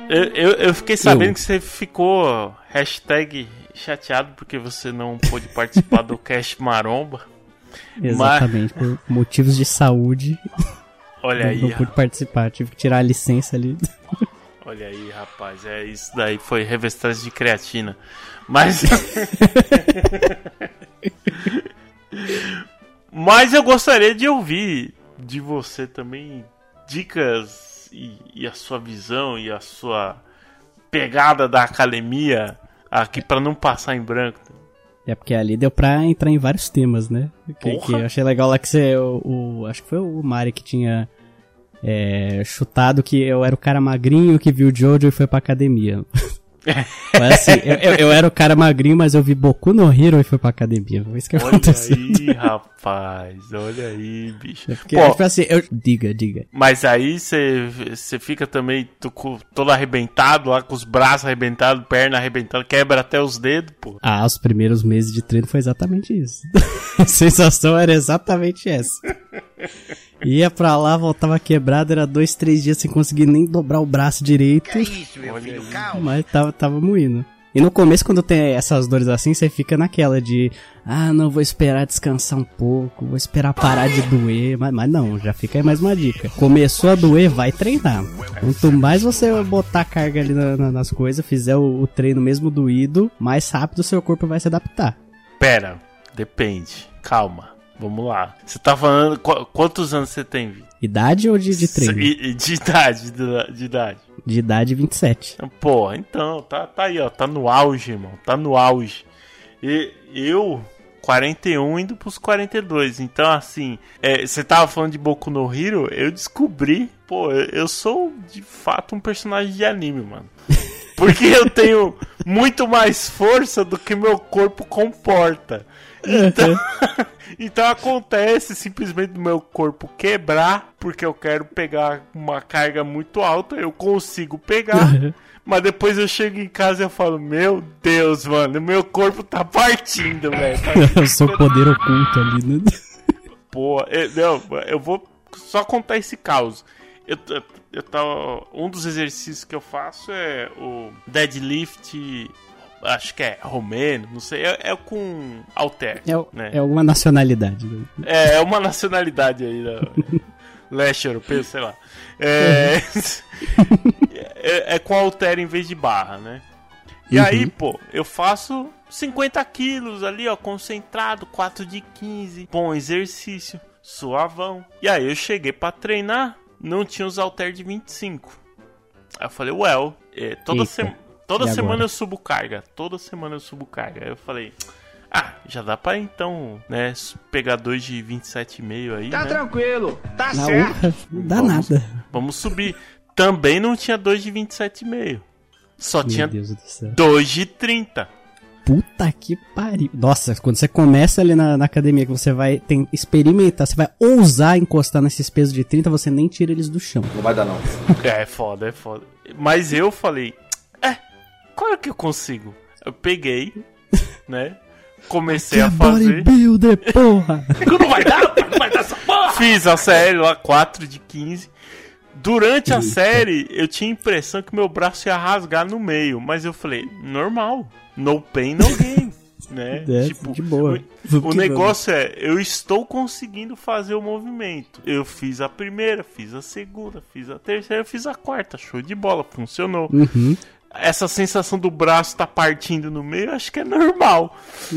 Eu fiquei sabendo que você ficou #chateado porque você não pôde participar do Cast Maromba. Exatamente, por motivos de saúde. Olha aí, não pude participar, tive que tirar a licença ali. Olha aí, rapaz, isso daí foi revestagem de creatina. Mas mas eu gostaria de ouvir de você também dicas e a sua visão e a sua pegada da academia aqui pra não passar em branco. É porque ali deu pra entrar em vários temas, né? Que eu achei legal lá que você... acho que foi o Mari que tinha chutado que eu era o cara magrinho que viu o Jojo e foi pra academia. Mas assim, eu era o cara magrinho, mas eu vi Boku no Hero e fui pra academia. Foi isso que aconteceu. Olha aí, rapaz. Olha aí, bicho. Porque, assim, diga. Mas aí você fica também todo arrebentado, lá com os braços arrebentados, perna arrebentada, quebra até os dedos, pô. Os primeiros meses de treino foi exatamente isso. A sensação era exatamente essa. Ia pra lá, voltava quebrado, era 2-3 dias sem conseguir nem dobrar o braço direito. Que isso, meu filho, calma. Mas tava moído. E no começo, quando tem essas dores assim, você fica naquela de... não, vou esperar descansar um pouco, vou esperar parar de doer. Mas não, já fica aí mais uma dica. Começou a doer, vai treinar. Quanto mais você botar carga ali nas coisas, fizer o treino mesmo doído, mais rápido o seu corpo vai se adaptar. Pera, depende. Calma. Vamos lá. Você tá falando... Quantos anos você tem, Vi? Idade ou de treino? De idade. De idade, 27. Pô, então, tá aí, ó. Tá no auge, irmão. Tá no auge. E eu, 41, indo pros 42. Então, assim, você tava falando de Boku no Hero, eu descobri... Pô, eu sou, de fato, um personagem de anime, mano. Porque eu tenho muito mais força do que meu corpo comporta. Então acontece simplesmente do meu corpo quebrar, porque eu quero pegar uma carga muito alta, eu consigo pegar, mas depois eu chego em casa e eu falo, meu Deus, mano, meu corpo tá partindo, velho. É o seu poder oculto ali, né? Pô, eu vou só contar esse caos. Um dos exercícios que eu faço é o deadlift... Acho que é romeno, não sei. É com halter, né? É uma nacionalidade. É uma nacionalidade aí da leste europeu, sei lá. É com halter em vez de barra, né? E aí, pô, eu faço 50 quilos ali, ó, concentrado, 4 de 15. Bom exercício, suavão. E aí eu cheguei pra treinar, não tinha os halter de 25. Aí eu falei, Toda semana eu subo carga. Aí eu falei, já dá pra então, né, pegar 2 de 27,5 aí, tá, né? Tranquilo, tá certo. Não dá nada. Vamos subir. Também não tinha 2 de 27,5. Só Meu tinha Deus do céu. 2 de 30. Puta que pariu. Nossa, quando você começa ali na academia, que você vai experimentar, você vai ousar encostar nesses pesos de 30, você nem tira eles do chão. Não vai dar não. É foda. Mas eu falei, claro que eu consigo. Eu peguei, né? Comecei a fazer. Bodybuilder, porra! Não vai dar essa porra! Fiz a série lá, 4 de 15. Durante a série, eu tinha a impressão que meu braço ia rasgar no meio. Mas eu falei, normal. No pain, no gain. Né? Tipo, de boa. O negócio eu estou conseguindo fazer o movimento. Eu fiz a primeira, fiz a segunda, fiz a terceira, fiz a quarta. Show de bola, funcionou. Essa sensação do braço tá partindo no meio, acho que é normal.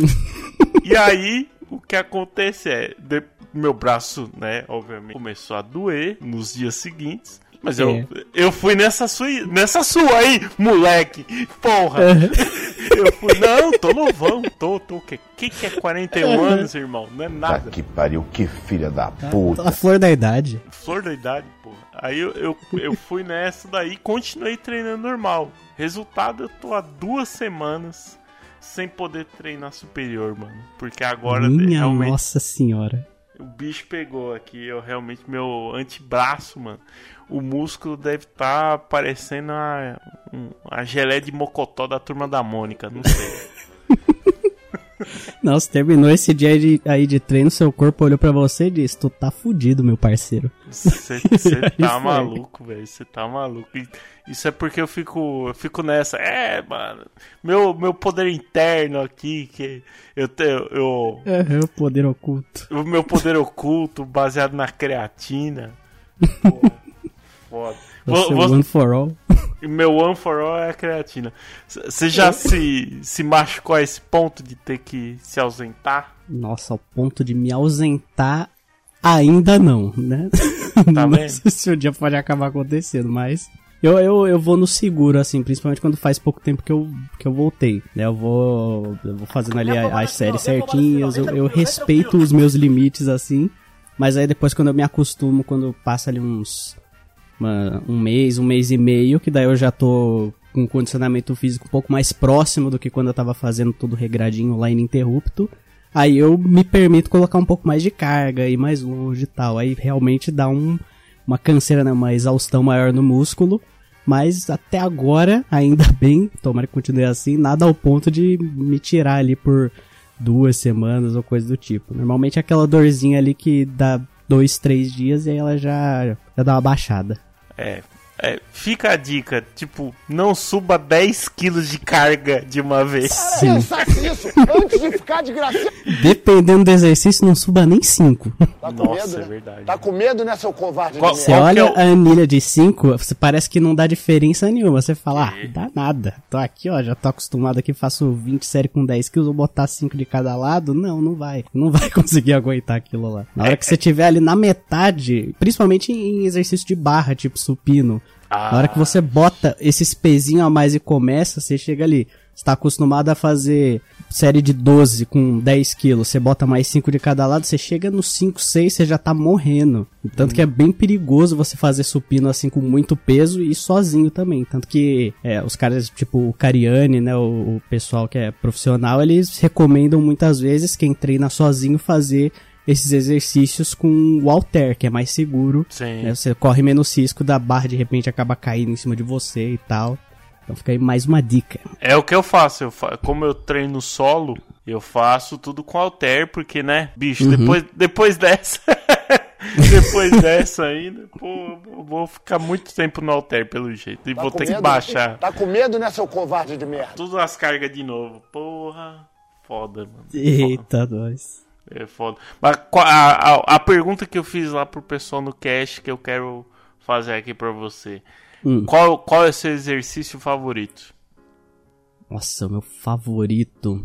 E aí, o que acontece meu braço, né, obviamente, começou a doer nos dias seguintes. Mas eu fui nessa sua aí, moleque. Porra. Eu fui, não, tô novão. O que é 41 anos, irmão? Não é nada. Tá que pariu, que filha da puta. A flor da idade. Flor da idade, porra. Aí eu fui nessa daí e continuei treinando normal. Resultado, eu tô há 2 semanas sem poder treinar superior, mano. Porque agora Minha realmente... Nossa Senhora. O bicho pegou aqui, meu antebraço, mano. O músculo deve estar parecendo a gelé de mocotó da Turma da Mônica, não sei. Não, você terminou esse dia aí de treino, seu corpo olhou pra você e disse, tu tá fudido, meu parceiro. Você tá maluco, velho, você tá maluco. Isso é porque eu fico nessa, mano, meu poder interno aqui, que eu o poder oculto. O meu poder oculto, baseado na creatina. Pô, foda. One for all. Meu one for all é a creatina. Você já se machucou a esse ponto de ter que se ausentar? Nossa, ao ponto de me ausentar, ainda não, né? Tá não vendo? sei se um dia pode acabar acontecendo, mas eu vou no seguro, assim, principalmente quando faz pouco tempo que eu voltei, né? Eu vou fazendo ali as séries certinhas, eu respeito os meus limites, assim, mas aí depois quando eu me acostumo, quando passa ali um mês e meio, que daí eu já tô com um condicionamento físico um pouco mais próximo do que quando eu tava fazendo tudo regradinho lá ininterrupto, aí eu me permito colocar um pouco mais de carga, ir mais longe e tal, aí realmente dá uma canseira, né, uma exaustão maior no músculo, mas até agora, ainda bem, tomara que continue assim, nada ao ponto de me tirar ali por 2 semanas ou coisa do tipo. Normalmente é aquela dorzinha ali que dá 2, 3 dias e aí ela já dá uma baixada. Fica a dica, tipo, não suba 10 quilos de carga de uma vez. Sim. Pensasse isso antes de ficar de graça. Dependendo do exercício, não suba nem 5. Tá com Nossa, medo, né? é verdade. Tá com medo, né, seu covarde de Você merda? olha a anilha de 5, você parece que não dá diferença nenhuma. Você fala, dá nada. Tô aqui, ó, já tô acostumado aqui, faço 20 séries com 10 quilos, vou botar 5 de cada lado. Não vai. Não vai conseguir aguentar aquilo lá. Na hora que você tiver ali na metade, principalmente em exercício de barra, tipo supino, na hora que você bota esses pezinhos a mais e começa, você chega ali. Você tá acostumado a fazer série de 12 com 10 quilos, você bota mais 5 de cada lado, você chega nos 5, 6, você já tá morrendo. Tanto que é bem perigoso você fazer supino assim com muito peso e sozinho também. Tanto que os caras, tipo o Cariani, né, o pessoal que é profissional, eles recomendam muitas vezes quem treina sozinho fazer esses exercícios com o halter, que é mais seguro. Sim. Né? Você corre menos risco da barra de repente acaba caindo em cima de você e tal. Então fica aí mais uma dica. É o que eu faço, como eu treino solo, eu faço tudo com halter, porque, né, bicho, depois dessa... depois dessa ainda, pô, eu vou ficar muito tempo no halter pelo jeito. E vou ter que baixar. Tá com medo, né, seu covarde de merda? Todas as cargas de novo. Porra, foda, mano. Eita, nós. É foda. Mas a pergunta que eu fiz lá pro pessoal no cast que eu quero fazer aqui pra você. Qual é o seu exercício favorito? Nossa, o meu favorito...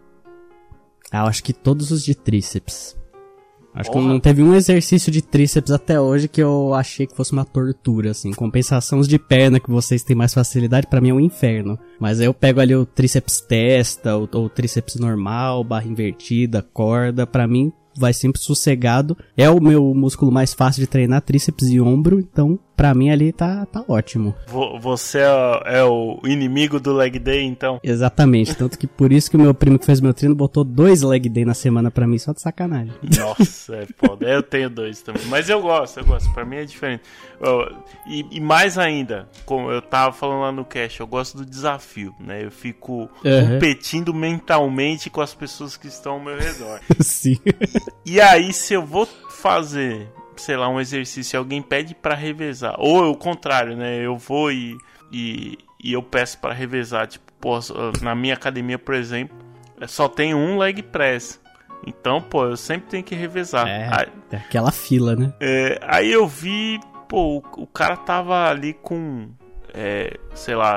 eu acho que todos os de tríceps. Acho que não teve um exercício de tríceps até hoje que eu achei que fosse uma tortura, assim. Compensação os de perna, que vocês têm mais facilidade, pra mim é um inferno. Mas aí eu pego ali o tríceps testa, ou tríceps normal, barra invertida, corda, pra mim vai sempre sossegado. É o meu músculo mais fácil de treinar, tríceps e ombro, então pra mim ali tá ótimo. Você é o inimigo do leg day, então? Exatamente, tanto que por isso que o meu primo que fez meu treino botou 2 leg day na semana pra mim, só de sacanagem. Nossa, é foda. Eu tenho 2 também, mas eu gosto, pra mim é diferente. E mais ainda, como eu tava falando lá no cast, eu gosto do desafio, né? Eu fico competindo mentalmente com as pessoas que estão ao meu redor. Sim. E aí, se eu vou fazer, sei lá, um exercício e alguém pede pra revezar, ou o contrário, né? Eu vou e eu peço pra revezar, tipo, pô, na minha academia, por exemplo, só tem um leg press. Então, pô, eu sempre tenho que revezar. É aquela fila, né? Aí eu vi, pô, o cara tava ali com, sei lá,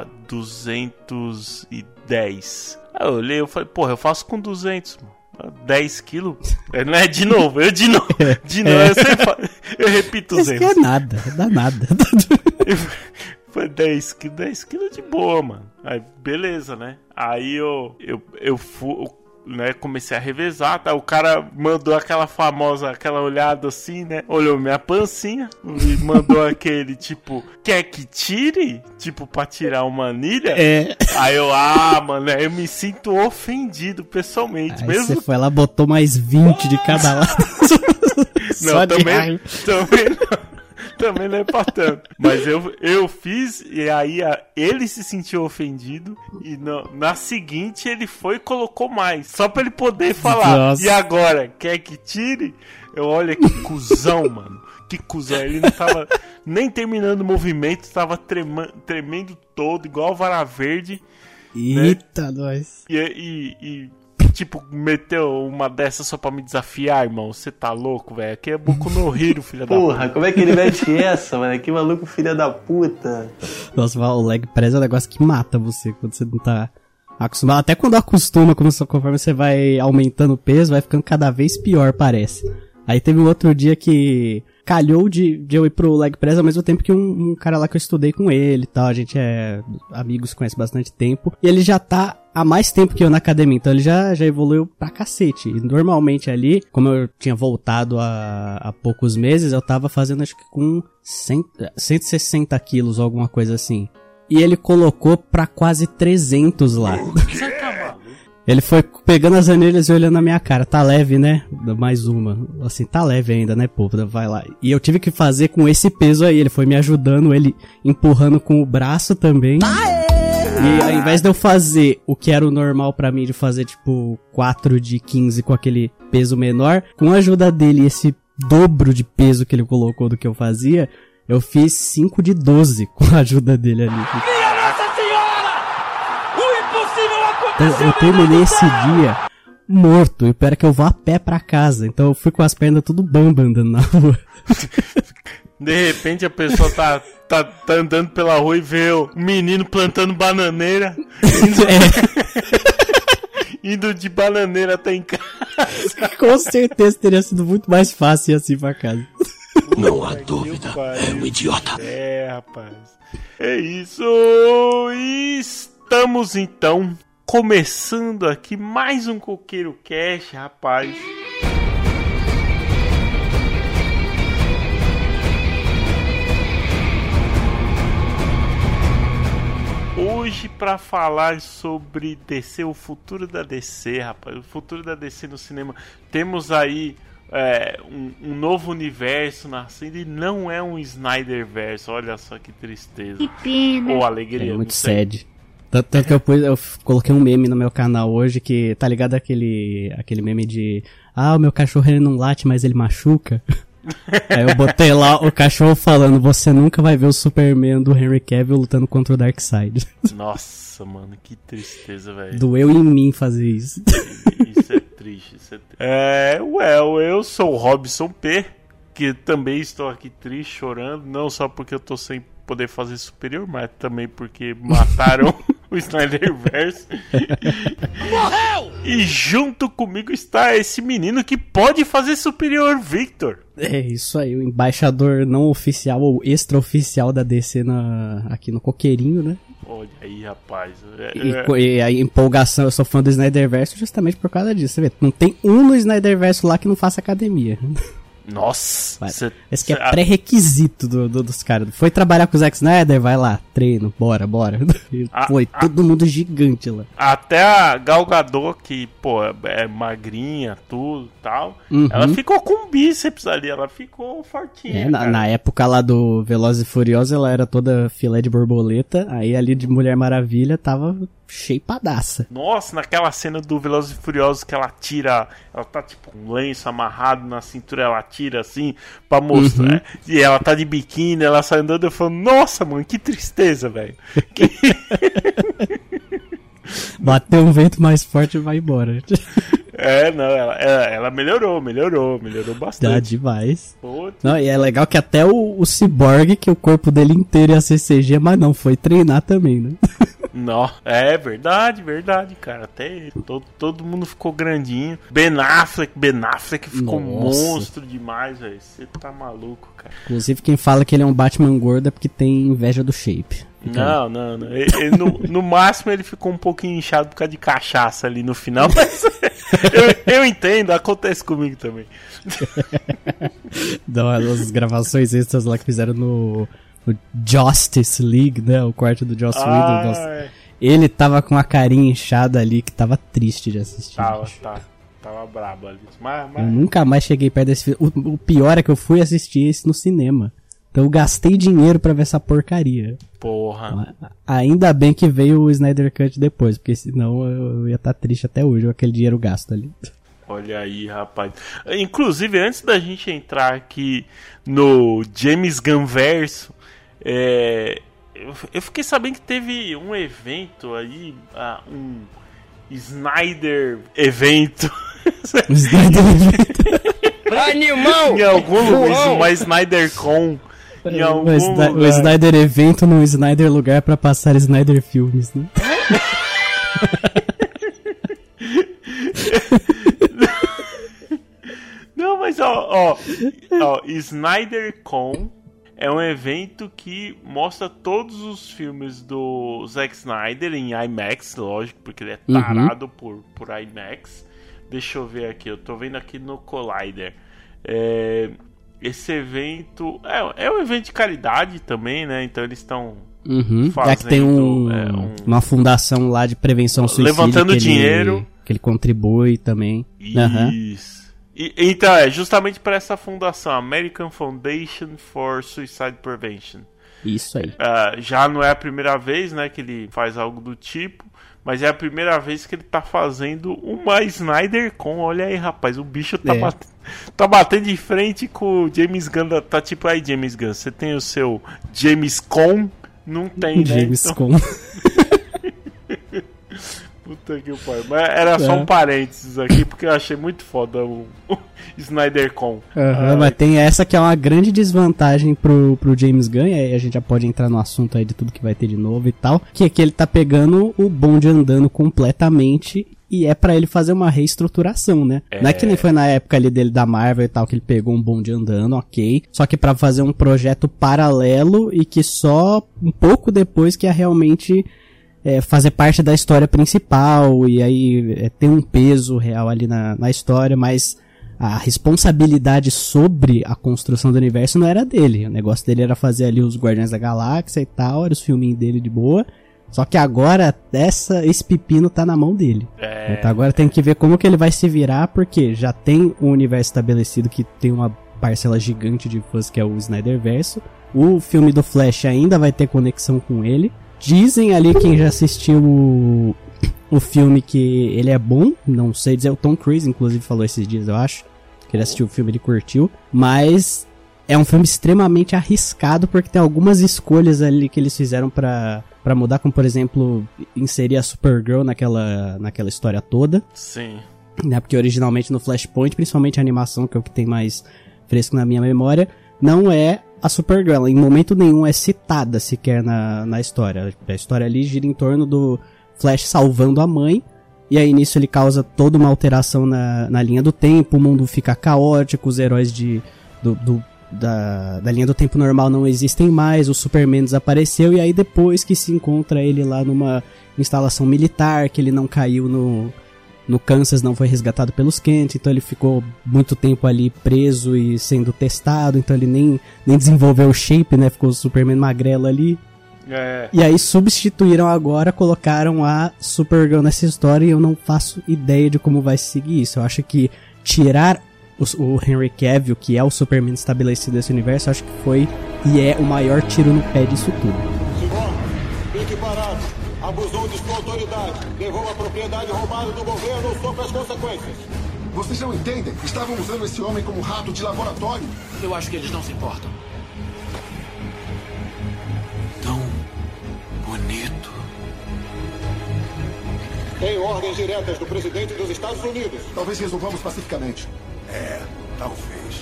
210. Aí eu olhei, eu falei, porra, eu faço com 200, mano. 10 quilos? Não é de novo, eu de novo. Eu sempre falo, eu repito 200. Isso que é nada, dá nada. Foi 10 quilos de boa, mano. Aí, beleza, né? Aí eu fui, né, comecei a revezar, tá? O cara mandou aquela olhada assim, né? Olhou minha pancinha e mandou aquele, tipo, quer que tire? Tipo, pra tirar uma anilha? Aí eu, mano, eu me sinto ofendido pessoalmente. Aí mesmo... você foi lá, botou mais 20 de cada lado. Não, também não. Também não é pra tanto. Mas eu fiz e aí ele se sentiu ofendido e na seguinte ele foi e colocou mais. Só pra ele poder falar. Nossa. E agora, quer que tire? Olha que cuzão, mano. Que cuzão. Ele não tava nem terminando o movimento, tava tremendo todo, igual o Vara Verde. Eita, né? Nós. E tipo, meteu uma dessas só pra me desafiar, irmão. Você tá louco, velho? Aqui é Boku no Hero, filha da puta. Porra, como é que ele mete essa, mano? Que maluco, filha da puta. Nossa, o leg press é um negócio que mata você quando você não tá acostumado. Até quando acostuma, conforme você vai aumentando o peso, vai ficando cada vez pior, parece. Aí teve um outro dia que calhou de eu ir pro leg press ao mesmo tempo que um cara lá que eu estudei com ele e tal. A gente é amigos, conhece bastante tempo. E ele já tá há mais tempo que eu na academia, então ele já evoluiu pra cacete. E normalmente ali, como eu tinha voltado há poucos meses, eu tava fazendo acho que com 160 quilos ou alguma coisa assim. E ele colocou pra quase 300 lá. Ele foi pegando as anelhas e olhando na minha cara. Tá leve, né? Mais uma. Assim, tá leve ainda, né, pô? Vai lá. E eu tive que fazer com esse peso aí. Ele foi me ajudando, ele empurrando com o braço também. E ao invés de eu fazer o que era o normal pra mim, de fazer tipo 4 de 15 com aquele peso menor, com a ajuda dele, esse dobro de peso que ele colocou do que eu fazia, eu fiz 5 de 12 com a ajuda dele ali. Eu terminei esse dia morto, e o pior é que eu vou a pé pra casa, então eu fui com as pernas tudo bamba andando na rua. De repente a pessoa tá andando pela rua e vê o menino plantando bananeira, indo de bananeira até em casa. Com certeza teria sido muito mais fácil ir assim pra casa. Não há dúvida, é um idiota. É, rapaz. É isso, estamos então começando aqui mais um Coqueiro Cash, rapaz. Hoje pra falar sobre DC, o futuro da DC, rapaz. O futuro da DC no cinema. Temos aí um novo universo nascendo e não é um Snyderverse. Olha só que tristeza. Que pena. Ou alegria. É muito sad. Tanto que eu coloquei um meme no meu canal hoje que, tá ligado aquele meme de o meu cachorro ele não late, mas ele machuca. Aí eu botei lá o cachorro falando, você nunca vai ver o Superman do Henry Cavill lutando contra o Darkseid. Nossa, mano, que tristeza, velho. Doeu em mim fazer isso. Isso é triste, eu sou o Robson P, que também estou aqui triste, chorando, não só porque eu tô sem poder fazer superior, mas também porque mataram o Snyderverse. Morreu! E junto comigo está esse menino que pode fazer superior, Victor. É isso aí, o embaixador não oficial ou extraoficial da DC aqui no Coqueirinho, né? Olha aí, rapaz. E a empolgação, eu sou fã do Snyderverse justamente por causa disso. Você vê, não tem um no Snyderverse lá que não faça academia. Nossa! Esse que é pré-requisito dos caras. Foi trabalhar com o Zack Snyder? Vai lá, treino, bora. Foi todo mundo gigante lá. Até a Gal Gadot, que, pô, é magrinha, tudo e tal, ela ficou com bíceps ali, ela ficou fortinha. Na época lá do Velozes e Furiosos, ela era toda filé de borboleta, aí ali de Mulher Maravilha tava cheipadaça. Nossa, naquela cena do Velozes e Furiosos que ela tira, ela tá tipo com um lenço amarrado na cintura, ela tira assim pra mostrar, e ela tá de biquíni, ela sai andando, eu falo, nossa, mano, que tristeza, velho. Bateu um vento mais forte e vai embora. Ela melhorou bastante. Dá demais. Não, e é legal que até o Cyborg, que o corpo dele inteiro ia ser CG, mas não, foi treinar também, né? Não, é verdade, cara. Até ele, todo mundo ficou grandinho. Ben Affleck ficou monstro demais, velho. Você tá maluco, cara. Inclusive, quem fala que ele é um Batman gordo é porque tem inveja do shape. Não. No máximo ele ficou um pouquinho inchado por causa de cachaça ali no final, mas eu entendo, acontece comigo também. As gravações extras lá que fizeram no Justice League, né? O quarto do Joss Whedon. Ele tava com a carinha inchada ali que tava triste de assistir. Tava brabo ali. Mas... Eu nunca mais cheguei perto desse filme. O pior é que eu fui assistir esse no cinema. Então eu gastei dinheiro pra ver essa porcaria. Porra. Ainda bem que veio o Snyder Cut depois, porque senão eu ia estar triste até hoje com aquele dinheiro gasto ali. Olha aí, rapaz. Inclusive, antes da gente entrar aqui no James Gunn verso, eu fiquei sabendo que teve um evento aí, um Snyder evento. O Snyder evento. Animal! Em algum lugar, uma Snyder Con. Em algum lugar. O Snyder evento no Snyder lugar pra passar Snyder filmes, né? Não, mas ó, Snyder Con é um evento que mostra todos os filmes do Zack Snyder em IMAX, lógico, porque ele é tarado por IMAX. Deixa eu ver aqui, eu tô vendo aqui no Collider. Esse evento é um evento de caridade também, né? Então eles estão fazendo... É que tem uma fundação lá de prevenção ao suicídio. Levantando dinheiro. Que ele contribui também. Isso. Então, justamente para essa fundação, American Foundation for Suicide Prevention. Isso aí. Já não é a primeira vez, né, que ele faz algo do tipo, mas é a primeira vez que ele tá fazendo uma Snyder Con. Olha aí, rapaz, o bicho tá batendo de frente com o James Gunn. Tá tipo, aí, James Gunn, você tem o seu James Con? Não tem, né? James então... Con. Puta que pariu. Mas era só um parênteses aqui, porque eu achei muito foda o Snyder Con. Mas tem essa que é uma grande desvantagem pro James Gunn, e aí a gente já pode entrar no assunto aí de tudo que vai ter de novo e tal, que é que ele tá pegando o bonde andando completamente, e é pra ele fazer uma reestruturação, né? Não é que nem foi na época ali dele da Marvel e tal, que ele pegou um bonde andando, ok, só que pra fazer um projeto paralelo e que só um pouco depois que é realmente... fazer parte da história principal, e aí tem um peso real ali na história, mas a responsabilidade sobre a construção do universo não era dele. O negócio dele era fazer ali os Guardiões da Galáxia e tal, era os filminhos dele de boa, só que agora esse pepino tá na mão dele. Então agora tem que ver como que ele vai se virar, porque já tem um universo estabelecido que tem uma parcela gigante de fãs, que é o Snyderverso. O filme do Flash ainda vai ter conexão com ele. Dizem ali, quem já assistiu o filme, que ele é bom, não sei dizer, o Tom Cruise inclusive falou esses dias, eu acho, que ele assistiu o filme, ele curtiu, mas é um filme extremamente arriscado, porque tem algumas escolhas ali que eles fizeram pra mudar, como por exemplo, inserir a Supergirl naquela história toda. Sim. Né, porque originalmente no Flashpoint, principalmente a animação, que é o que tem mais fresco na minha memória, não é a Supergirl, em momento nenhum é citada sequer na história. A história ali gira em torno do Flash salvando a mãe, e aí nisso ele causa toda uma alteração na linha do tempo, o mundo fica caótico, os heróis da linha do tempo normal não existem mais, o Superman desapareceu, e aí depois que se encontra ele lá numa instalação militar, que ele não caiu no Kansas, não foi resgatado pelos Kent, então ele ficou muito tempo ali preso e sendo testado, então ele nem desenvolveu o shape, né, ficou o Superman magrelo ali. E aí substituíram agora, colocaram a Supergirl nessa história, e eu não faço ideia de como vai seguir isso. Eu acho que tirar o Henry Cavill, que é o Superman estabelecido desse universo, acho que foi e é o maior tiro no pé disso tudo. Senhor, fique parado. Abusou de sua autoridade. Levou a propriedade roubada do governo, sofre as consequências. Vocês não entendem? Estavam usando esse homem como rato de laboratório. Eu acho que eles não se importam. Tão bonito. Tem ordens diretas do presidente dos Estados Unidos. Talvez resolvamos pacificamente. Talvez.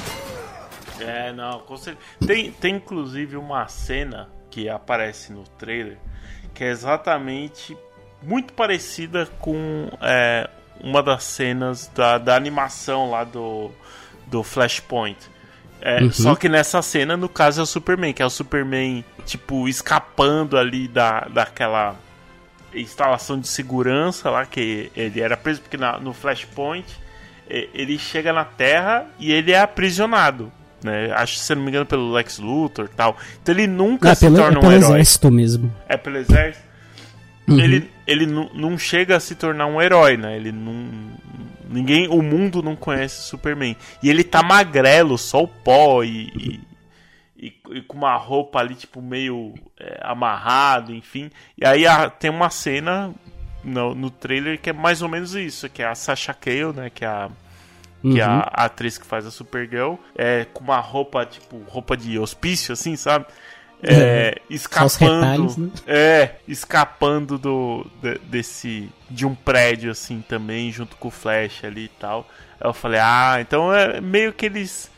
Não, com certeza. Tem inclusive uma cena que aparece no trailer que é exatamente muito parecida com uma das cenas da animação lá do Flashpoint. Só que nessa cena, no caso, é o Superman, que é o Superman, tipo, escapando ali daquela instalação de segurança lá, que ele era preso, porque no Flashpoint ele chega na Terra e ele é aprisionado, né? Acho, se não me engano, pelo Lex Luthor e tal. Então ele nunca se torna um herói. É pelo exército mesmo. É pelo exército. Ele não chega a se tornar um herói, né? Ele não... o mundo não conhece Superman. E ele tá magrelo, só o pó e e com uma roupa ali, tipo, meio amarrado, enfim. E aí tem uma cena no trailer que é mais ou menos isso, que é a Sasha Calle, né, que é a atriz que faz a Supergirl, com uma roupa, tipo, roupa de hospício, assim, sabe? Escapando, né? Escapando de um prédio, assim, também, junto com o Flash ali e tal. Aí eu falei, então é meio que eles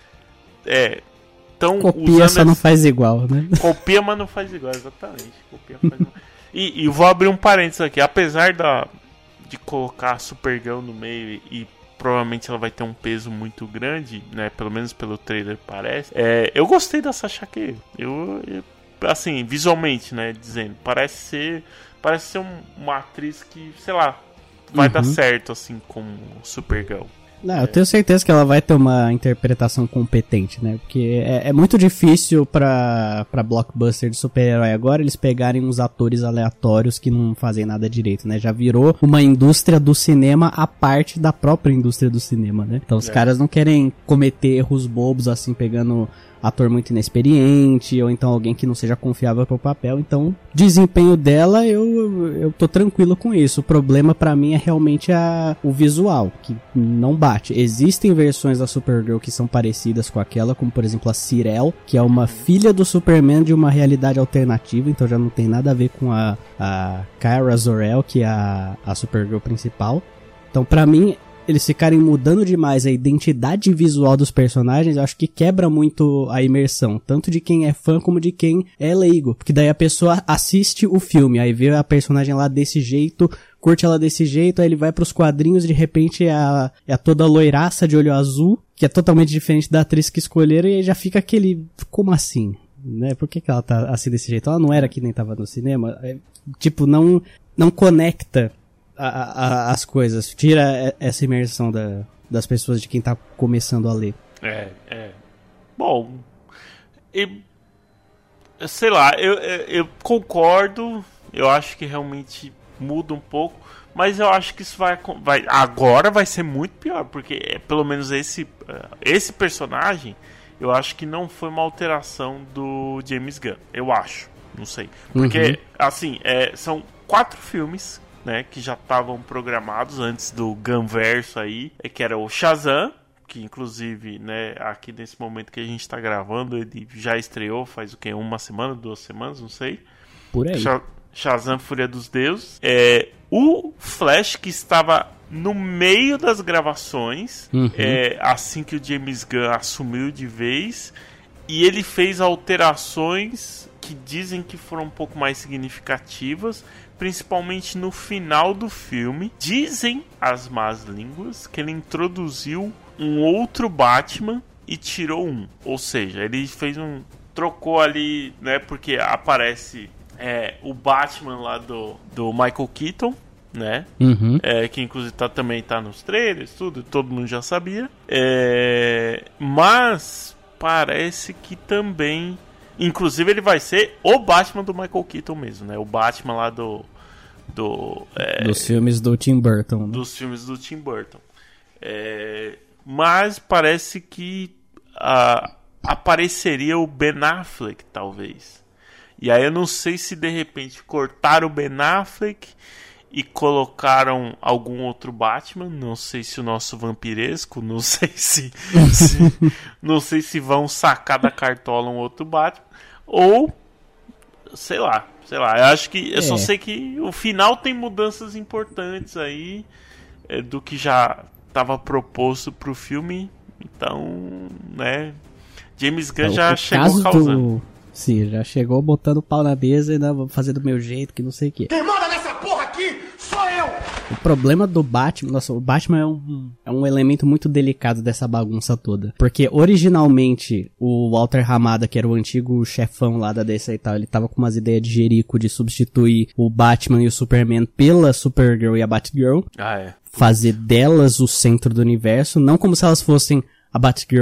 copia, só não faz igual, né? Copia, mas não faz igual, exatamente. Copia, faz igual. E vou abrir um parênteses aqui. Apesar de colocar a Supergirl no meio e provavelmente ela vai ter um peso muito grande, né? Pelo menos pelo trailer parece. Eu gostei da Sasha Calle. Eu assim, visualmente, né? Dizendo, parece ser uma atriz que, sei lá, vai dar certo, assim, como Supergirl. Não, eu tenho certeza que ela vai ter uma interpretação competente, né? Porque é muito difícil pra blockbuster de super-herói agora eles pegarem uns atores aleatórios que não fazem nada direito, né? Já virou uma indústria do cinema à parte da própria indústria do cinema, né? Então os caras não querem cometer erros bobos, assim, pegando ator muito inexperiente, ou então alguém que não seja confiável pro papel. Então, desempenho dela, eu tô tranquilo com isso. O problema pra mim é realmente o visual, que não bate. Existem versões da Supergirl que são parecidas com aquela, como por exemplo a Sir-El, que é uma filha do Superman de uma realidade alternativa, então já não tem nada a ver com a Kara Zor-El, que é a Supergirl principal. Então pra mim, eles ficarem mudando demais a identidade visual dos personagens, eu acho que quebra muito a imersão, tanto de quem é fã como de quem é leigo, porque daí a pessoa assiste o filme, aí vê a personagem lá desse jeito, curte ela desse jeito, aí ele vai pros quadrinhos, de repente é toda loiraça de olho azul, que é totalmente diferente da atriz que escolheram, e aí já fica aquele, como assim? Né? Por que ela tá assim desse jeito? Ela não era que nem tava no cinema? Tipo, não conecta as coisas, tira essa imersão das pessoas, de quem tá começando a ler. Bom, sei lá, eu concordo, eu acho que realmente muda um pouco, mas eu acho que isso agora vai ser muito pior, porque pelo menos esse personagem, eu acho que não foi uma alteração do James Gunn, eu acho, não sei, porque assim, são 4 filmes, né, que já estavam programados antes do Gunverso aí, que era o Shazam, que inclusive, né, aqui nesse momento que a gente tá gravando, ele já estreou faz o quê? 1 semana, 2 semanas, não sei. Por aí. Shazam, Fúria dos Deuses. O Flash, que estava no meio das gravações, assim que o James Gunn assumiu de vez, e ele fez alterações que dizem que foram um pouco mais significativas, principalmente no final do filme. Dizem as más línguas que ele introduziu um outro Batman e tirou um. Ou seja, ele trocou ali, né? Porque aparece o Batman lá do Michael Keaton, né? Que inclusive também tá nos trailers, tudo, todo mundo já sabia. Mas parece que também, inclusive, ele vai ser o Batman do Michael Keaton mesmo, né? O Batman lá dos filmes do Tim Burton. Né? Dos filmes do Tim Burton. Mas parece que apareceria o Ben Affleck, talvez. E aí eu não sei se de repente cortaram o Ben Affleck e colocaram algum outro Batman, não sei se o nosso vampiresco, não sei se não sei se vão sacar da cartola um outro Batman, ou sei lá, eu acho que eu só sei que o final tem mudanças importantes aí do que já estava proposto pro filme, então, né, James Gunn já chegou causando. Sim, já chegou botando o pau na mesa e vou fazer do meu jeito, que não sei o que. Quem manda nessa porra aqui sou eu! O problema do Batman, o Batman é um elemento muito delicado dessa bagunça toda. Porque originalmente o Walter Hamada, que era o antigo chefão lá da DC e tal, ele tava com umas ideias de jerico de substituir o Batman e o Superman pela Supergirl e a Batgirl. Ah, é. Fazer delas o centro do universo, não como se elas fossem a Batgirl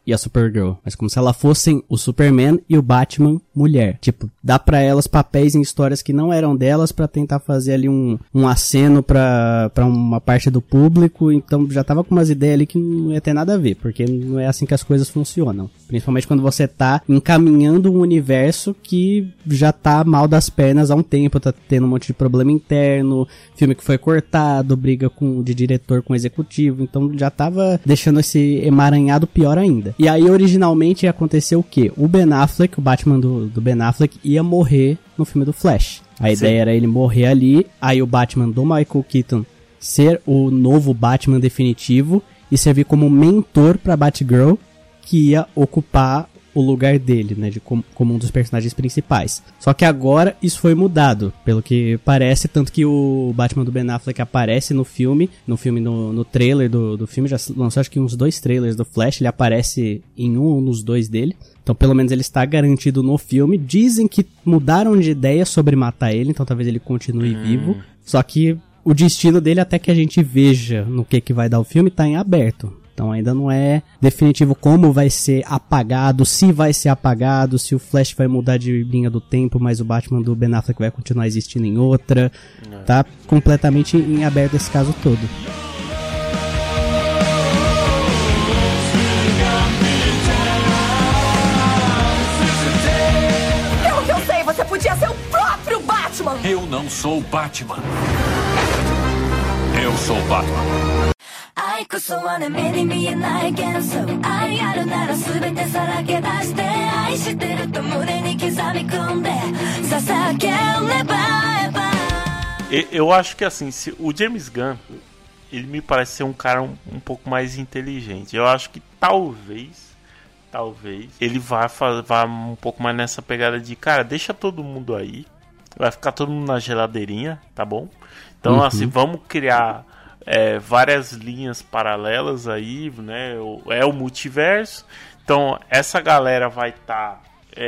e a Supergirl, mas como se elas fossem o Superman e o Batman mulher. Tipo, dá pra elas papéis em histórias que não eram delas pra tentar fazer ali um aceno pra uma parte do público, então já tava com umas ideias ali que não ia ter nada a ver, porque não é assim que as coisas funcionam. Principalmente quando você tá encaminhando um universo que já tá mal das pernas há um tempo, tá tendo um monte de problema interno, filme que foi cortado, briga de diretor com executivo, então já tava deixando esse emaranhado pior ainda. E aí originalmente ia acontecer o quê? O Ben Affleck, o Batman do Ben Affleck, ia morrer no filme do Flash. A ideia era ele morrer ali, aí o Batman do Michael Keaton ser o novo Batman definitivo e servir como mentor pra Batgirl, que ia ocupar o lugar dele, né, como um dos personagens principais. Só que agora isso foi mudado, pelo que parece, tanto que o Batman do Ben Affleck aparece no trailer do filme, já lançou acho que uns 2 trailers do Flash, ele aparece em um ou nos 2 dele. Então pelo menos ele está garantido no filme. Dizem que mudaram de ideia sobre matar ele, então talvez ele continue vivo. Só que o destino dele, até que a gente veja no que vai dar o filme, tá em aberto. Então ainda não é definitivo como vai ser apagado, se vai ser apagado, se o Flash vai mudar de linha do tempo, mas o Batman do Ben Affleck vai continuar existindo em outra. Tá completamente em aberto esse caso todo. Pelo que eu sei, você podia ser o próprio Batman! Eu não sou o Batman. Eu sou o Batman. Eu acho que assim, se o James Gunn, ele me parece ser um cara um pouco mais inteligente. Eu acho que talvez ele vá um pouco mais nessa pegada de, cara, deixa todo mundo aí, vai ficar todo mundo na geladeirinha, tá bom? Então assim, vamos criar várias linhas paralelas aí, né? É o multiverso. Então essa galera vai estar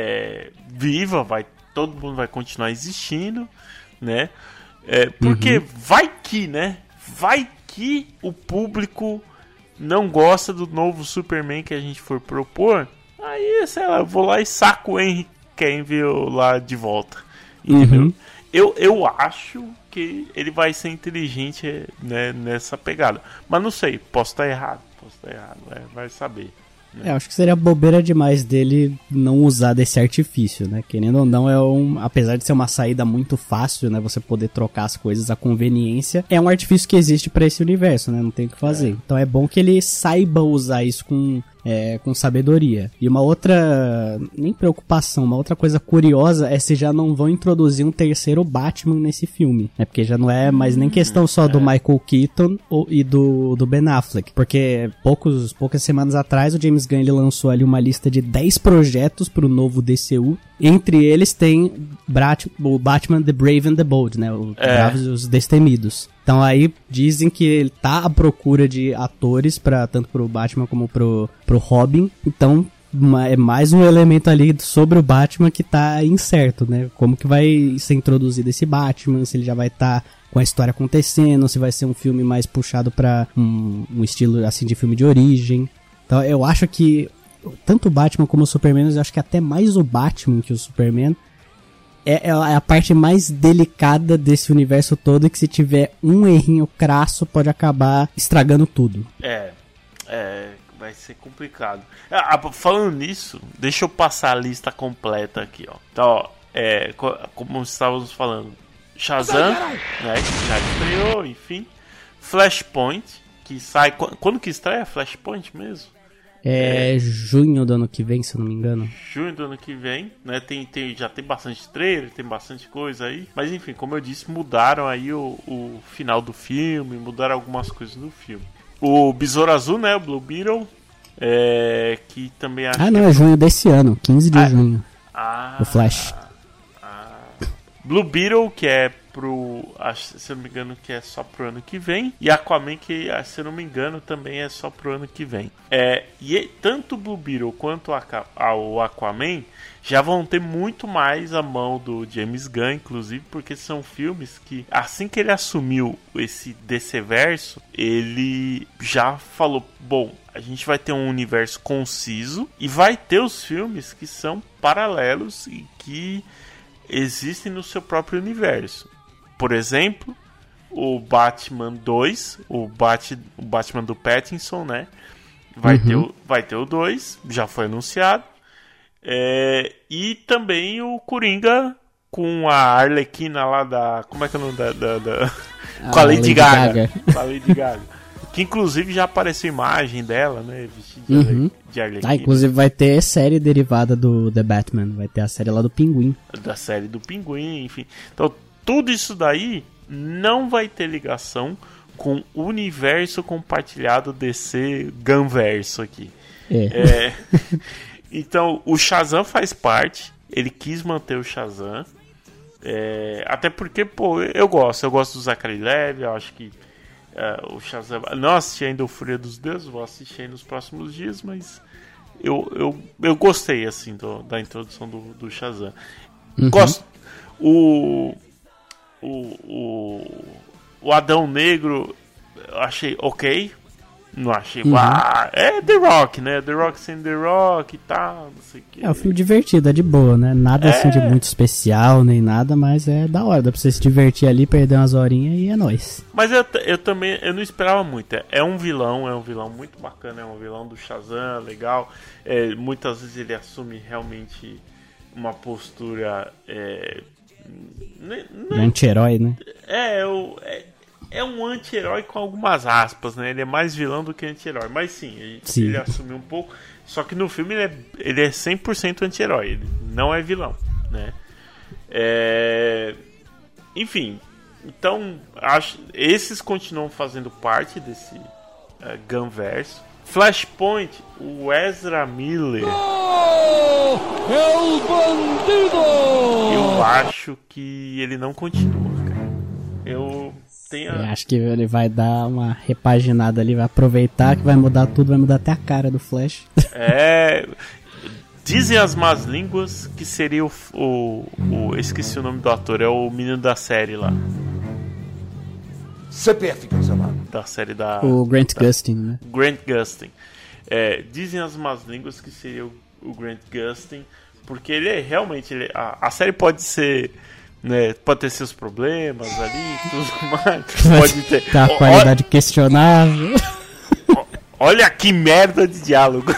viva, todo mundo vai continuar existindo, né? Porque vai que, né? Vai que o público não gosta do novo Superman que a gente for propor. Aí, sei lá, eu vou lá e saco o Henry Cavill lá de volta. Entendeu? Eu acho que ele vai ser inteligente, né, nessa pegada. Mas não sei, posso estar errado, vai saber. Eu acho que seria bobeira demais dele não usar desse artifício, né? Querendo ou não, apesar de ser uma saída muito fácil, né? Você poder trocar as coisas à conveniência, é um artifício que existe pra esse universo, né? Não tem o que fazer. Então é bom que ele saiba usar isso com sabedoria. E uma outra, nem preocupação, uma outra coisa curiosa é se já não vão introduzir um terceiro Batman nesse filme, né? Porque já não é mais nem questão só do Michael Keaton e do Ben Affleck, porque poucas semanas atrás o James Gunn ele lançou ali uma lista de 10 projetos pro novo DCU. Entre eles tem o Batman The Brave and the Bold, né? Os Bravos e os Destemidos. Então aí dizem que ele tá à procura de atores tanto pro Batman como pro Robin. Então é mais um elemento ali sobre o Batman que tá incerto, né? Como que vai ser introduzido esse Batman, se ele já vai estar com a história acontecendo, se vai ser um filme mais puxado pra um estilo assim de filme de origem. Então eu acho que tanto o Batman como o Superman, eu acho que até mais o Batman que o Superman é a parte mais delicada desse universo todo, que se tiver um errinho crasso pode acabar estragando tudo. Vai ser complicado. Falando nisso, deixa eu passar a lista completa aqui, ó. Então, como estávamos falando, Shazam, né, que já estreou, enfim. Flashpoint, que sai... Quando que estreia Flashpoint mesmo? Junho do ano que vem, se eu não me engano. Junho do ano que vem, né? Já tem bastante trailer, tem bastante coisa aí. Mas enfim, como eu disse, mudaram aí o final do filme, mudaram algumas coisas no filme. O Besouro Azul, né? O Blue Beetle, que também acho não, é junho desse ano, 15 de junho. O Flash. Blue Beetle, que é se eu não me engano, que é só pro ano que vem. E Aquaman, que se eu não me engano, também é só pro ano que vem. E tanto o Blue Beetle quanto o Aquaman já vão ter muito mais a mão do James Gunn, inclusive, porque são filmes que, assim que ele assumiu esse DCverso, ele já falou, bom, a gente vai ter um universo conciso e vai ter os filmes que são paralelos e que existem no seu próprio universo. Por exemplo, o Batman 2, o Batman do Pattinson, né? Vai ter o 2, já foi anunciado. E também o Coringa com a Arlequina lá da... Como é que é o nome com a Lady Gaga. Com a Lady Gaga. Que inclusive já apareceu imagem dela, né? Vestida de Arlequina. Inclusive vai ter série derivada do The Batman. Vai ter a série lá do Pinguim. Da série do Pinguim, enfim. Então tudo isso daí não vai ter ligação com o universo compartilhado DC Gunverso aqui. Então, o Shazam faz parte. Ele quis manter o Shazam. Até porque, pô, eu gosto do Zachary Levi. Eu acho que o Shazam... Não assisti ainda o Fúria dos Deuses. Vou assistir aí nos próximos dias. Mas eu gostei, assim, da introdução do Shazam. Gosto. O Adão Negro eu achei ok. Não achei. É The Rock, né? The Rock sendo The Rock e tal, não sei o que. É um filme divertido, é de boa, né? Nada assim de muito especial, nem nada, mas é da hora. Dá pra você se divertir ali, perder umas horinhas e é nóis. Mas eu também não esperava muito. É um vilão muito bacana, é um vilão do Shazam, legal. Muitas vezes ele assume realmente uma postura. Anti-herói, né? É um anti-herói com algumas aspas, né? Ele é mais vilão do que anti-herói. Mas sim, ele assumiu um pouco. Só que no filme ele é 100% anti-herói. Ele não é vilão, né? Enfim, então esses continuam fazendo parte desse Gunverso. Flashpoint, o Ezra Miller. É o bandido! Eu acho que ele não continua, cara. Eu acho que ele vai dar uma repaginada ali, vai aproveitar que vai mudar tudo, vai mudar até a cara do Flash. Dizem as más línguas que seria esqueci o nome do ator, é o menino da série lá. CPF, cancelado. Da série o Grant Gustin, né? Grant Gustin. Dizem as más línguas que seria o Grant Gustin, porque ele realmente... a série pode ser... Né, pode ter seus problemas ali e tudo mais. Pode ter. Tá a qualidade questionável. Olha que merda de diálogo.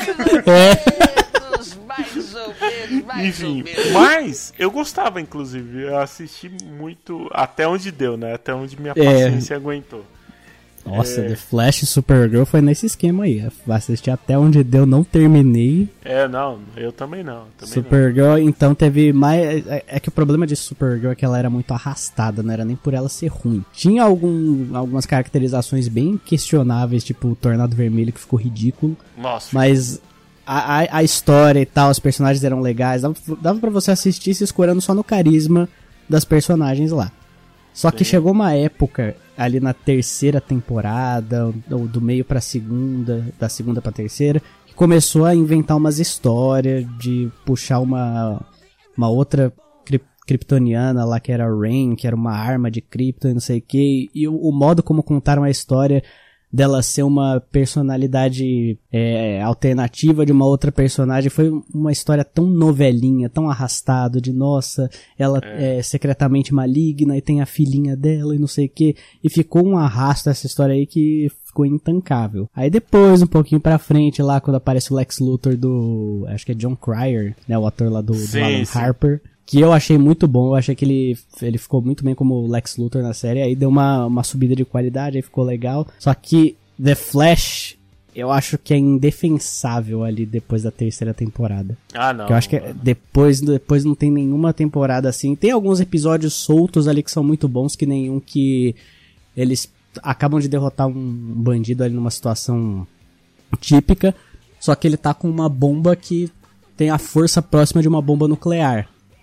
Enfim, mas eu gostava, inclusive. Eu assisti muito até onde deu, né? Até onde minha paciência aguentou. Nossa, The Flash e Supergirl foi nesse esquema aí. Assisti até onde deu, não terminei. Não, eu também não. Supergirl, então teve mais... É que o problema de Supergirl é que ela era muito arrastada, não era nem por ela ser ruim. Tinha algumas caracterizações bem questionáveis, tipo o Tornado Vermelho, que ficou ridículo. Nossa. Mas a história e tal, os personagens eram legais. Dava pra você assistir se escorando só no carisma das personagens lá. Só que chegou uma época, ali na terceira temporada, ou do meio pra segunda, da segunda pra terceira, que começou a inventar umas histórias de puxar uma outra kryptoniana lá, que era a Rain, que era uma arma de Krypton e não sei o que, e o modo como contaram a história dela ser uma personalidade alternativa de uma outra personagem, foi uma história tão novelinha, tão arrastado, de nossa, ela é secretamente maligna e tem a filhinha dela e não sei o que, e ficou um arrasto essa história aí que ficou intancável. Aí depois, um pouquinho pra frente lá, quando aparece o Lex Luthor acho que é John Cryer, né, o ator lá do Alan Harper, que eu achei muito bom, eu achei que ele ficou muito bem como Lex Luthor na série, aí deu uma subida de qualidade, aí ficou legal. Só que The Flash, eu acho que é indefensável ali depois da terceira temporada. Não. Porque eu acho que depois não tem nenhuma temporada assim. Tem alguns episódios soltos ali que são muito bons, que nenhum que eles acabam de derrotar um bandido ali numa situação típica, só que ele tá com uma bomba que tem a força próxima de uma bomba nuclear.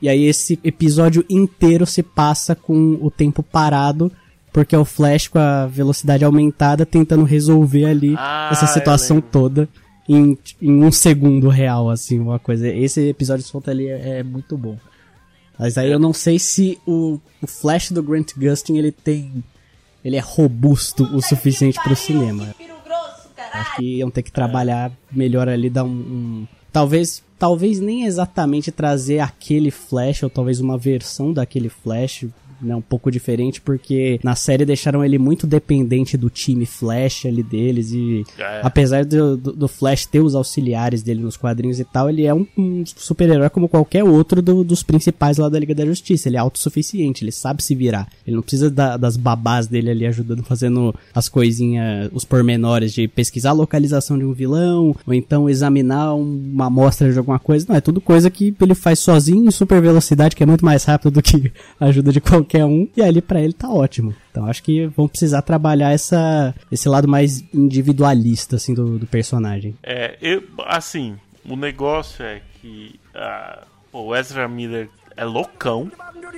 E aí esse episódio inteiro se passa com o tempo parado, porque é o Flash com a velocidade aumentada tentando resolver ali essa situação toda em 1 segundo real, assim, uma coisa. Esse episódio solto ali é muito bom. Mas aí eu não sei se o Flash do Grant Gustin, ele é robusto o suficiente pro cinema. Acho que iam ter que trabalhar melhor ali, dar talvez nem exatamente trazer aquele Flash, ou talvez uma versão daquele Flash, né, um pouco diferente, porque na série deixaram ele muito dependente do time Flash ali deles, e apesar do Flash ter os auxiliares dele nos quadrinhos e tal, ele é um super-herói como qualquer outro dos principais lá da Liga da Justiça. Ele é autossuficiente, ele sabe se virar, ele não precisa das babás dele ali ajudando, fazendo as coisinhas, os pormenores de pesquisar a localização de um vilão, ou então examinar uma amostra de alguma coisa. Não, é tudo coisa que ele faz sozinho em super velocidade, que é muito mais rápido do que a ajuda de qualquer um, e ali pra ele tá ótimo. Então acho que vão precisar trabalhar esse lado mais individualista, assim, do personagem. Assim, o negócio é que o Ezra Miller é loucão.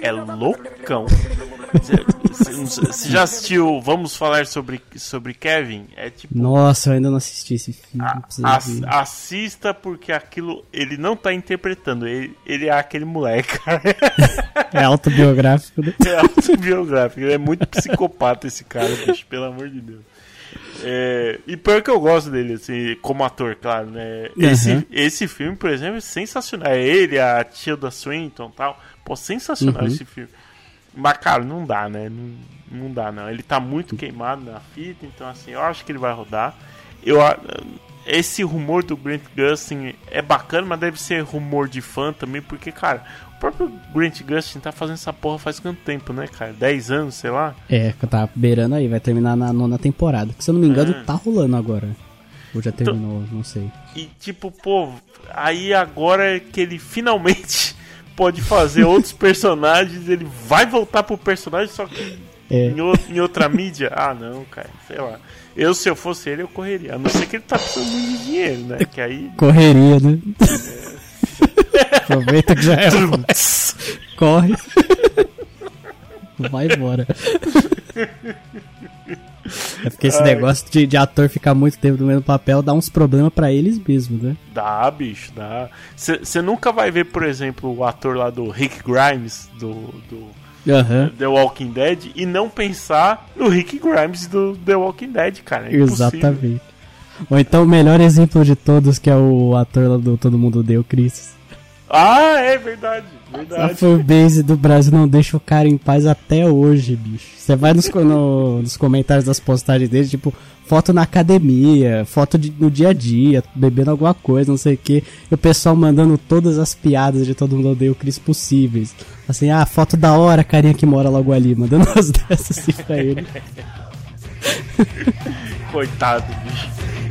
Você já assistiu Vamos Falar sobre Kevin? É tipo... Nossa, eu ainda não assisti esse filme. Assista, porque aquilo ele não tá interpretando, ele é aquele moleque, cara. É autobiográfico, né? É autobiográfico, ele é muito psicopata esse cara, bicho, pelo amor de Deus. E pior que eu gosto dele, assim, como ator, claro, né? Esse filme, por exemplo, é sensacional. É ele, a Tilda Swinton e tal. Pô, sensacional esse filme. Mas, cara, não dá, né? Não dá, não. Ele tá muito queimado na fita, então, assim, eu acho que ele vai rodar. Esse rumor do Grant Gustin é bacana, mas deve ser rumor de fã também, porque, cara, o próprio Grant Gustin tá fazendo essa porra faz quanto tempo, né, cara? 10 anos, sei lá? Tá beirando aí, vai terminar na 9ª temporada. Que, se eu não me engano, tá rolando agora. Ou já terminou, não sei. E, tipo, pô, aí agora é que ele finalmente pode fazer outros personagens, ele vai voltar pro personagem, só que em outra mídia. Ah, não, cara, sei lá. Se eu fosse ele, eu correria. A não ser que ele tá precisando muito de dinheiro, né? Que aí... Correria, né? Aproveita que já é. Corre. Vai embora. É porque esse negócio de ator ficar muito tempo no mesmo papel dá uns problemas pra eles mesmo, né? Dá, bicho, dá. Você nunca vai ver, por exemplo, o ator lá do Rick Grimes, do The Walking Dead, e não pensar no Rick Grimes do The Walking Dead, cara. É exatamente. Ou então o melhor exemplo de todos, que é o ator lá do Todo Mundo Odeia o Chris. Ah, é verdade. A fanbase do Brasil não deixa o cara em paz até hoje, bicho. Você vai nos comentários das postagens dele, tipo, foto na academia, foto no dia a dia, bebendo alguma coisa, não sei o que, e o pessoal mandando todas as piadas de Todo Mundo Odeia o Chris possíveis. Assim, foto da hora, carinha que mora logo ali, mandando umas dessas assim pra ele. Coitado, bicho.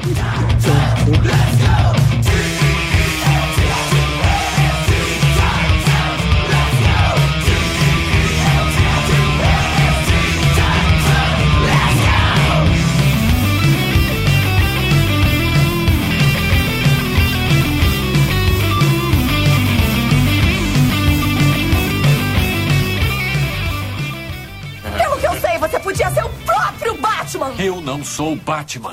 Pelo que eu sei, você podia ser o próprio Batman! Eu não sou o Batman.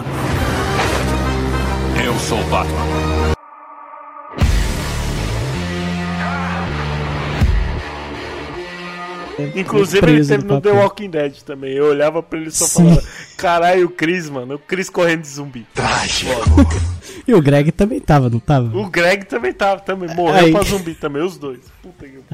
Eu sou o Batman. Inclusive ele teve no The Walking Dead também. Eu olhava pra ele e só falava: caralho, o Chris, mano. O Chris correndo de zumbi. Trágico. E o Greg também tava, não tava? O Greg também tava, também. Morreu pra zumbi também, os dois. Puta que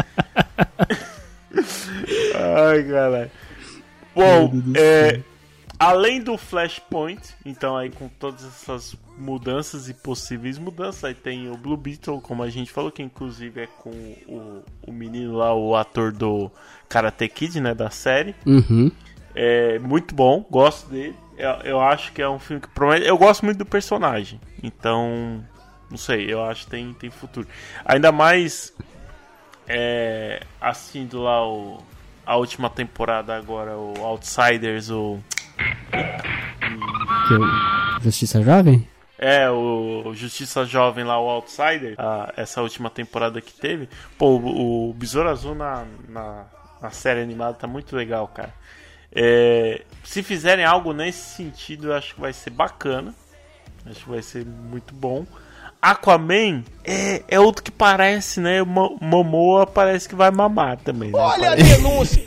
ai, caralho. Bom, além do Flashpoint, então aí com todas essas mudanças e possíveis mudanças, aí tem o Blue Beetle, como a gente falou, que inclusive é com o menino lá, o ator do Karate Kid, né, da série. É muito bom, gosto dele. Eu acho que é um filme que promete. Eu gosto muito do personagem, então não sei, eu acho que tem futuro. Ainda mais assistindo lá a última temporada agora, o Outsiders, Justiça Jovem? O Justiça Jovem lá, o Outsider, essa última temporada que teve. Pô, o Besouro Azul na série animada tá muito legal, cara. Se fizerem algo nesse sentido, eu acho que vai ser bacana. Acho que vai ser muito bom. Aquaman é outro que parece, né? Momoa parece que vai mamar também, né? Olha a denúncia!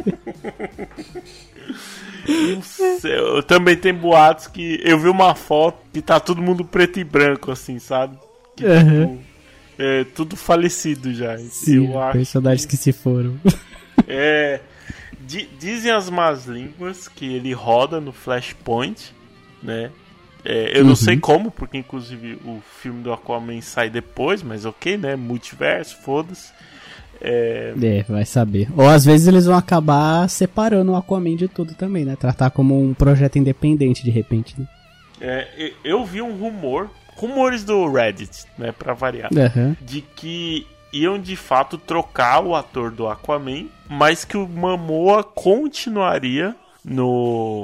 Também tem boatos que... Eu vi uma foto que tá todo mundo preto e branco, assim, sabe? Que, tipo, tudo falecido já. Sim, personagens que se foram. Dizem as más línguas que ele roda no Flashpoint, né? Eu não sei como, porque inclusive o filme do Aquaman sai depois, mas ok, né? Multiverso, foda-se. Vai saber. Ou às vezes eles vão acabar separando o Aquaman de tudo também, né? Tratar como um projeto independente de repente, né? Eu vi um rumores do Reddit, né? Pra variar, de que iam de fato trocar o ator do Aquaman, mas que o Momoa continuaria no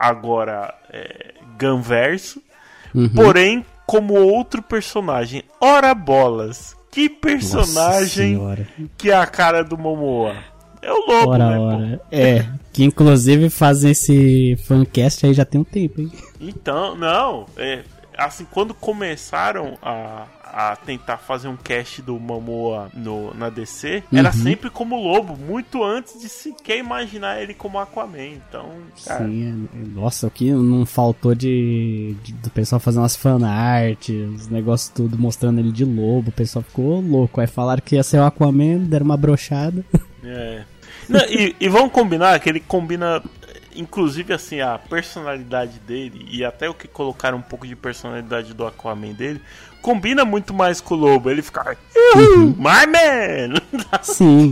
Gunverso, porém como outro personagem. Ora bolas! Que personagem que é a cara do Momoa? É o Lobo, né? Que inclusive fazem esse fancast aí já tem um tempo, hein? Então, não, assim, quando começaram a tentar fazer um cast do Momoa na DC, era sempre como Lobo, muito antes de sequer imaginar ele como Aquaman. Então, cara... Sim, nossa, o que não faltou do pessoal fazer umas fanart, os negócios tudo mostrando ele de Lobo, o pessoal ficou louco. Aí falaram que ia ser o Aquaman, deram uma brochada. Não, e vamos combinar que ele combina... Inclusive, assim, a personalidade dele e até o que colocaram um pouco de personalidade do Aquaman dele combina muito mais com o Lobo. Ele fica... My man! Sim.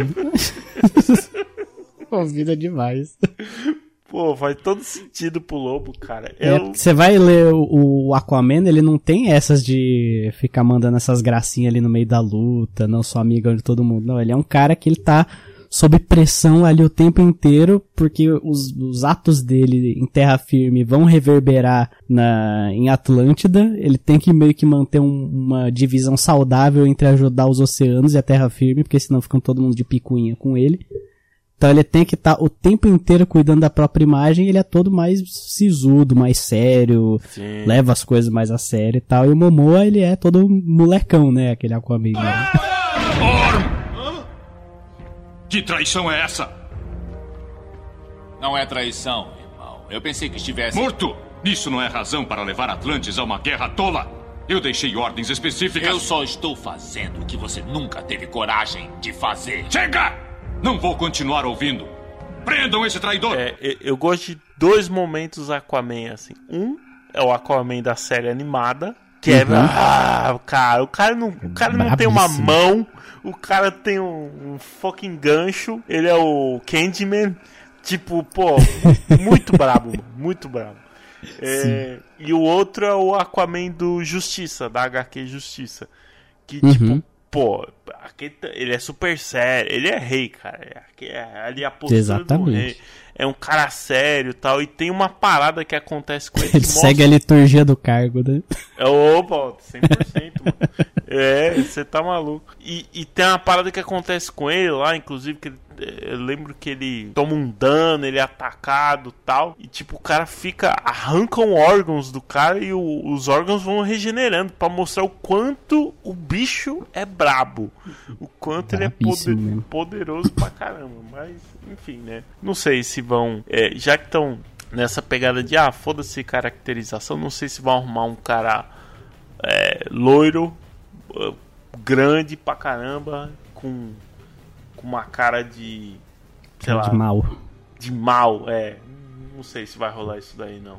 Combina demais. Pô, faz todo sentido pro Lobo, cara. Você vai ler o Aquaman, ele não tem essas de ficar mandando essas gracinhas ali no meio da luta, não sou amigo de todo mundo. Não, ele é um cara que ele tá... sob pressão ali o tempo inteiro, porque os atos dele em terra firme vão reverberar em Atlântida. Ele tem que meio que manter uma divisão saudável entre ajudar os oceanos e a terra firme, porque senão ficam todo mundo de picuinha com ele. Então ele tem que estar o tempo inteiro cuidando da própria imagem, ele é todo mais sisudo, mais sério, leva as coisas mais a sério e tal. E o Momoa, ele é todo molecão, né, aquele Aquaman. Que traição é essa? Não é traição, irmão. Eu pensei que estivesse... Morto! Isso não é razão para levar Atlantis a uma guerra tola. Eu deixei ordens específicas. Eu só estou fazendo o que você nunca teve coragem de fazer. Chega! Não vou continuar ouvindo. Prendam esse traidor! Eu gosto de dois momentos Aquaman, assim. Um é o Aquaman da série animada, que o cara não tem uma mão, o cara tem um fucking gancho, ele é o Candyman, tipo, pô, muito brabo, muito brabo. E o outro é o Aquaman do Justiça, da HQ Justiça, que tipo, pô, ele é super sério, ele é rei, cara, ali a postura do rei. É um cara sério e tal, e tem uma parada que acontece com ele. Ele segue a liturgia do cargo, né? Opa, 100%, mano. Você tá maluco. E tem uma parada que acontece com ele lá, inclusive, que eu lembro que ele toma um dano, ele é atacado e tal, e tipo, o cara arrancam órgãos do cara e os órgãos vão regenerando pra mostrar o quanto o bicho é brabo, o quanto ele é poderoso pra caramba. Mas, enfim, né? Não sei se vão, já que estão nessa pegada de foda-se caracterização, não sei se vão arrumar um cara loiro, grande pra caramba, com uma cara de, sei lá, de mal, não sei se vai rolar isso daí, não.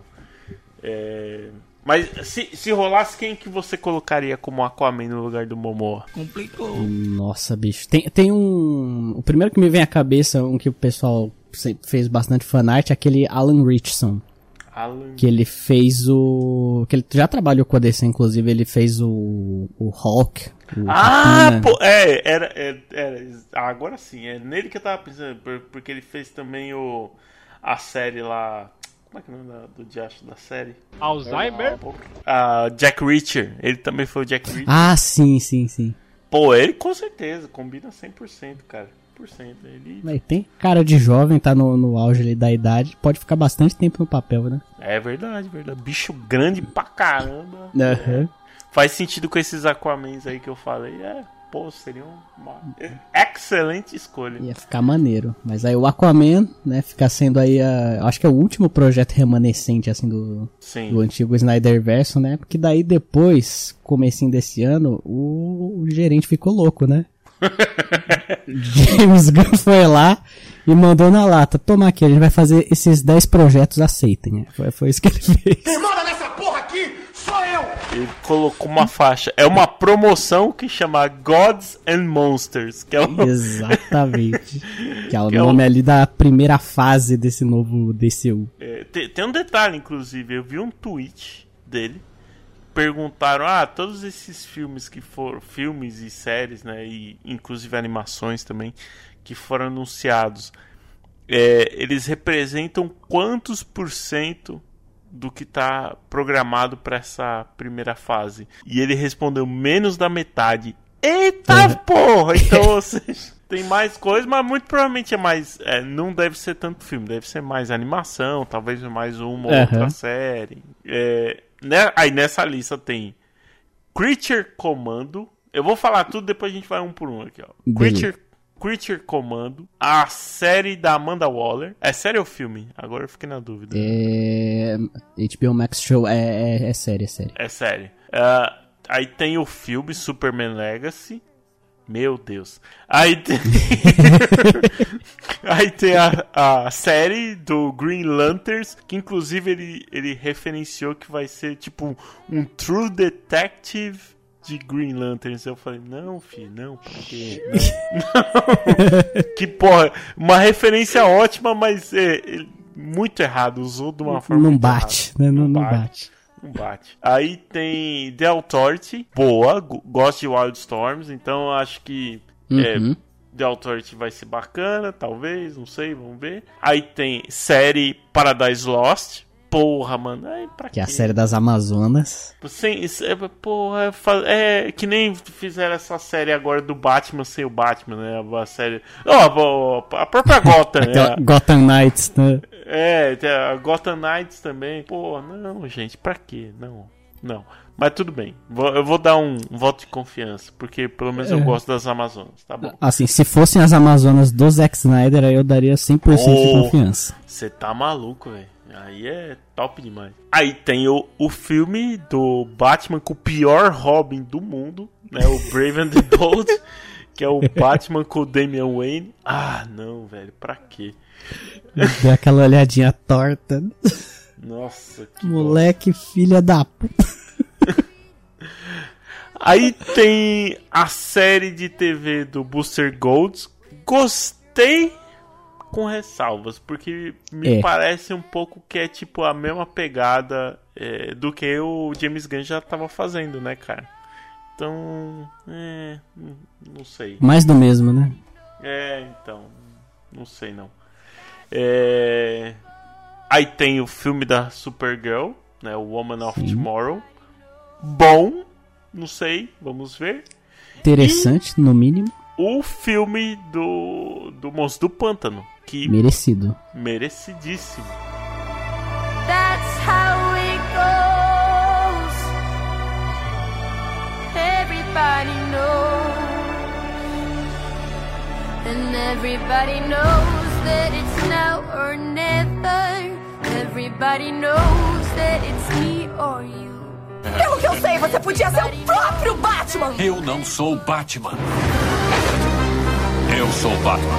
Mas se rolasse, quem que você colocaria como Aquaman no lugar do Momoa? Complicou. Nossa, bicho. Tem o primeiro que me vem à cabeça, um que o pessoal fez bastante fanart, é aquele Alan Ritchson. Que ele fez que ele já trabalhou com a DC, inclusive, ele fez o Hulk. Pô, agora sim, é nele que eu tava pensando, porque ele fez também a série lá, Como é que é o nome do diacho da série? Alzheimer? Jack Reacher. Ele também foi o Jack Reacher. Ah, sim. Pô, ele com certeza combina 100%, cara. 100%. Ele tem cara de jovem, tá no auge ali da idade, pode ficar bastante tempo no papel, né? É verdade. Bicho grande pra caramba. Uhum. Faz sentido com esses Aquamans aí que eu falei. Pô, seria uma excelente escolha. Ia ficar maneiro. Mas aí o Aquaman, né, fica sendo aí acho que é o último projeto remanescente, assim, do antigo Snyderverso, né? Porque daí depois, comecinho desse ano, o gerente ficou louco, né? James Gunn foi lá e mandou na lata: toma aqui, a gente vai fazer esses 10 projetos, aceitem, né? Foi isso que ele fez. Quem manda nessa porra aqui sou eu! Ele colocou uma faixa. É uma promoção que chama Gods and Monsters, que é Exatamente. Que é o nome ali da primeira fase desse novo DCU. Tem um detalhe, inclusive, eu vi um tweet dele. Perguntaram, todos esses filmes que foram, filmes e séries, né, e inclusive animações também, que foram anunciados, eles representam quantos % do que está programado para essa primeira fase? E ele respondeu menos da metade. Eita porra! Então, ou seja, tem mais coisa, mas muito provavelmente é mais. Não deve ser tanto filme, deve ser mais animação, talvez mais uma ou outra série. Aí nessa lista tem Creature Commando. Eu vou falar tudo, depois a gente vai um por um aqui, ó. Creature Commando, a série da Amanda Waller. É série ou filme? Agora eu fiquei na dúvida. HBO Max Show é série. É série. Aí tem o filme Superman Legacy. Meu Deus. Aí tem aí tem a série do Green Lanterns, que inclusive ele referenciou que vai ser tipo um True Detective de Green Lanterns. Eu falei, não, filho, não, pra quê? Não. Que porra, uma referência ótima, mas muito errado, usou de uma forma não bate, né? Não bate. Não bate. Aí tem The Authority, boa, gosto de Wildstorms, então acho que The Authority vai ser bacana, talvez, não sei, vamos ver. Aí tem série Paradise Lost. Porra, mano. Pra que é a série das Amazonas. Porra, que nem fizeram essa série agora do Batman sem o Batman, né? A série. A própria Gotham, né? Gotham Knights, né? A Gotham Knights também. Pô, não, gente, pra quê? Não. Mas tudo bem. Eu vou dar um voto de confiança, porque pelo menos eu gosto das Amazonas, tá bom? Assim, se fossem as Amazonas do Zack Snyder, aí eu daria 100% de confiança. Você tá maluco, velho. Aí é top demais. Aí tem o filme do Batman com o pior Robin do mundo, né? O Brave and the Bold, que é o Batman com o Damian Wayne. Não, velho, pra quê? Deu aquela olhadinha torta. Nossa, que moleque, filha da puta. Aí tem a série de TV do Booster Gold. Gostei com ressalvas, porque me parece um pouco que é tipo a mesma pegada do que o James Gunn já tava fazendo, né, cara? Então, não sei. Mais do mesmo, né? Então, não sei não. Aí tem o filme da Supergirl, né, o Woman of Tomorrow. Bom, não sei, vamos ver. Interessante, no mínimo. O filme do Monstro do Pântano, que merecidíssimo. That's how it goes. Everybody knows. And everybody knows that it's now or never. Everybody knows that it's me or you. Pelo que eu sei, você podia ser o próprio Batman! Eu não sou o Batman. Eu sou o Batman.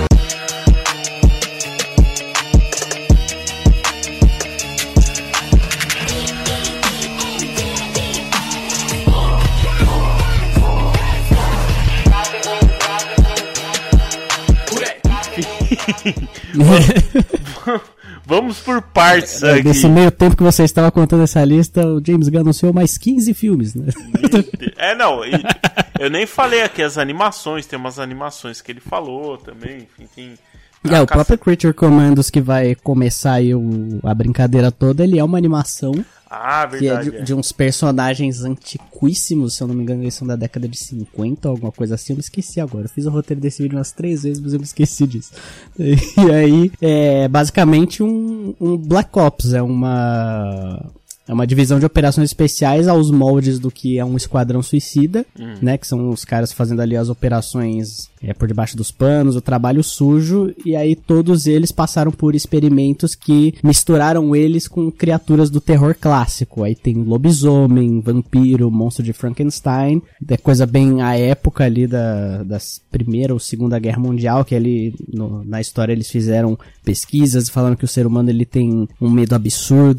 Vamos por partes aqui. Nesse meio tempo que você estava contando essa lista, o James Gunn anunciou mais 15 filmes, né? Eu nem falei aqui as animações, tem umas animações que ele falou também, enfim, O próprio Creature Commandos que vai começar aí a brincadeira toda, ele é uma animação que é de uns personagens antiquíssimos, se eu não me engano, eles são da década de 50 ou alguma coisa assim, eu me esqueci agora. Eu fiz o roteiro desse vídeo umas 3 vezes, mas eu me esqueci disso. E aí, é basicamente um Black Ops, é uma divisão de operações especiais aos moldes do que é um esquadrão suicida, né? Que são os caras fazendo ali as operações por debaixo dos panos, o trabalho sujo, e aí todos eles passaram por experimentos que misturaram eles com criaturas do terror clássico. Aí tem lobisomem, vampiro, monstro de Frankenstein, é coisa bem a época ali da Primeira ou Segunda Guerra Mundial, que ali na história eles fizeram pesquisas falando que o ser humano ele tem um medo absurdo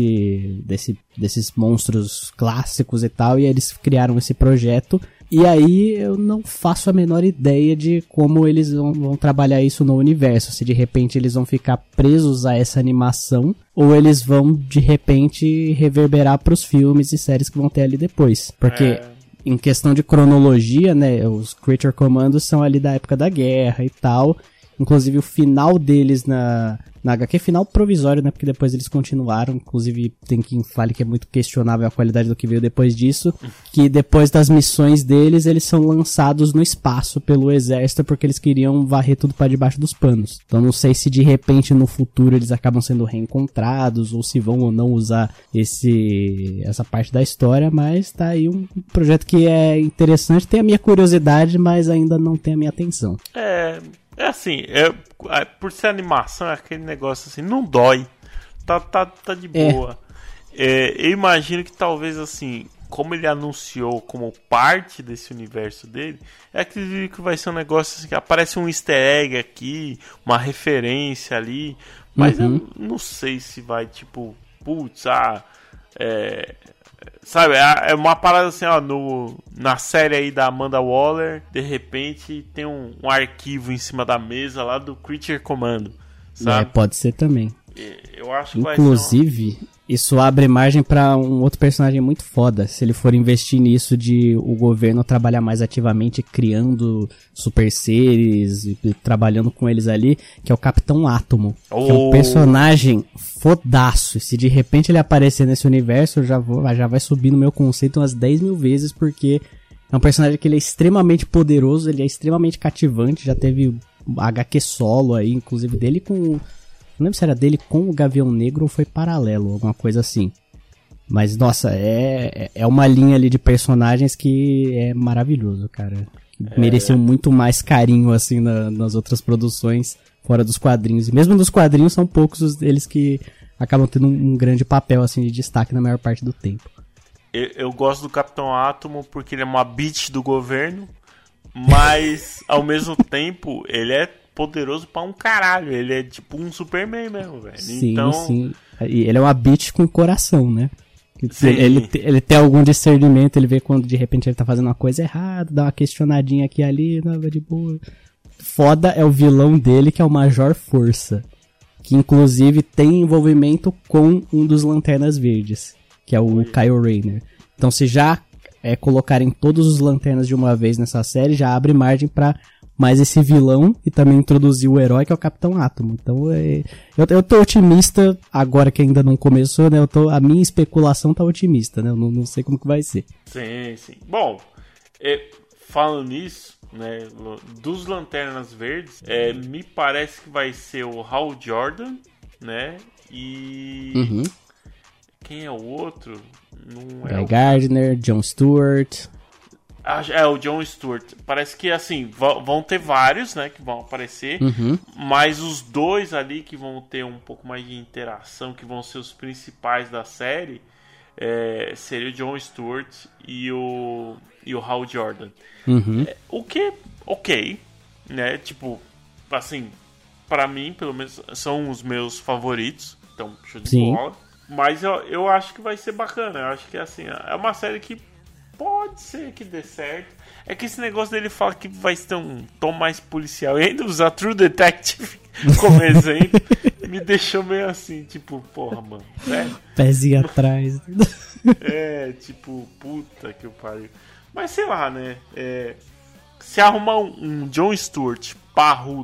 desses monstros clássicos e tal, e aí eles criaram esse projeto. E aí eu não faço a menor ideia de como eles vão trabalhar isso no universo, se de repente eles vão ficar presos a essa animação, ou eles vão de repente reverberar pros filmes e séries que vão ter ali depois, porque em questão de cronologia, né, os Creature Commandos são ali da época da guerra e tal. Inclusive o final deles na HQ, final provisório, né, porque depois eles continuaram, inclusive tem quem fale que é muito questionável a qualidade do que veio depois disso, que depois das missões deles, eles são lançados no espaço pelo exército, porque eles queriam varrer tudo para debaixo dos panos. Então não sei se de repente no futuro eles acabam sendo reencontrados, ou se vão ou não usar essa parte da história, mas tá aí um projeto que é interessante, tem a minha curiosidade, mas ainda não tem a minha atenção. É assim, por ser animação, é aquele negócio assim, não dói, tá de boa. Eu imagino que talvez assim, como ele anunciou como parte desse universo dele, acredito que vai ser um negócio assim, que aparece um easter egg aqui, uma referência ali, mas eu não sei se vai tipo, sabe, é uma parada assim, ó, na série aí da Amanda Waller, de repente tem um arquivo em cima da mesa lá do Creature Commando, sabe? Pode ser também. Eu acho que inclusive, isso abre margem pra um outro personagem muito foda, se ele for investir nisso de o governo trabalhar mais ativamente criando super seres e trabalhando com eles ali, que é o Capitão Átomo, que é um personagem fodaço. Se de repente ele aparecer nesse universo, já vai subir no meu conceito umas 10 mil vezes, porque é um personagem que ele é extremamente poderoso, ele é extremamente cativante, já teve HQ solo aí, inclusive dele com... Não lembro se era dele com o Gavião Negro ou foi paralelo, alguma coisa assim. Mas, nossa, é uma linha ali de personagens que é maravilhoso, cara. Mereceu muito mais carinho, assim, nas outras produções fora dos quadrinhos. E mesmo nos quadrinhos, são poucos eles que acabam tendo um grande papel, assim, de destaque na maior parte do tempo. Eu gosto do Capitão Átomo porque ele é uma bitch do governo, mas, ao mesmo tempo, ele é poderoso pra um caralho. Ele é tipo um Superman mesmo, velho. Sim, então... sim. E ele é uma bitch com coração, né? Ele tem algum discernimento, ele vê quando de repente ele tá fazendo uma coisa errada, dá uma questionadinha aqui e ali, não, vai de boa. Foda é o vilão dele, que é o Major Força, que inclusive tem envolvimento com um dos Lanternas Verdes, que é o Kyle Rayner. Então se já colocarem todos os Lanternas de uma vez nessa série, já abre margem pra mais esse vilão e também introduzir o herói, que é o Capitão Átomo. Então eu tô otimista, agora que ainda não começou, né? A minha especulação tá otimista, né? Eu não sei como que vai ser. Sim. Bom, falando nisso, né, dos Lanternas Verdes, me parece que vai ser o Hal Jordan, né? E... Quem é o outro? Não é Guy Gardner, Jon Stewart... o Jon Stewart. Parece que, assim, vão ter vários, né, que vão aparecer, mas os dois ali que vão ter um pouco mais de interação, que vão ser os principais da série, seria o Jon Stewart e o Hal Jordan. O que, ok, né, tipo, assim, pra mim, pelo menos, são os meus favoritos, então, show de bola. Mas eu acho que vai ser bacana, eu acho que, assim, é uma série que pode ser que dê certo. É que esse negócio dele fala que vai ter um tom mais policial e ainda usar True Detective como exemplo me deixou meio assim, tipo, porra, mano, sério? Pezinho atrás. Tipo, puta que pariu. Mas sei lá, né? Se arrumar um Jon Stewart parrudo,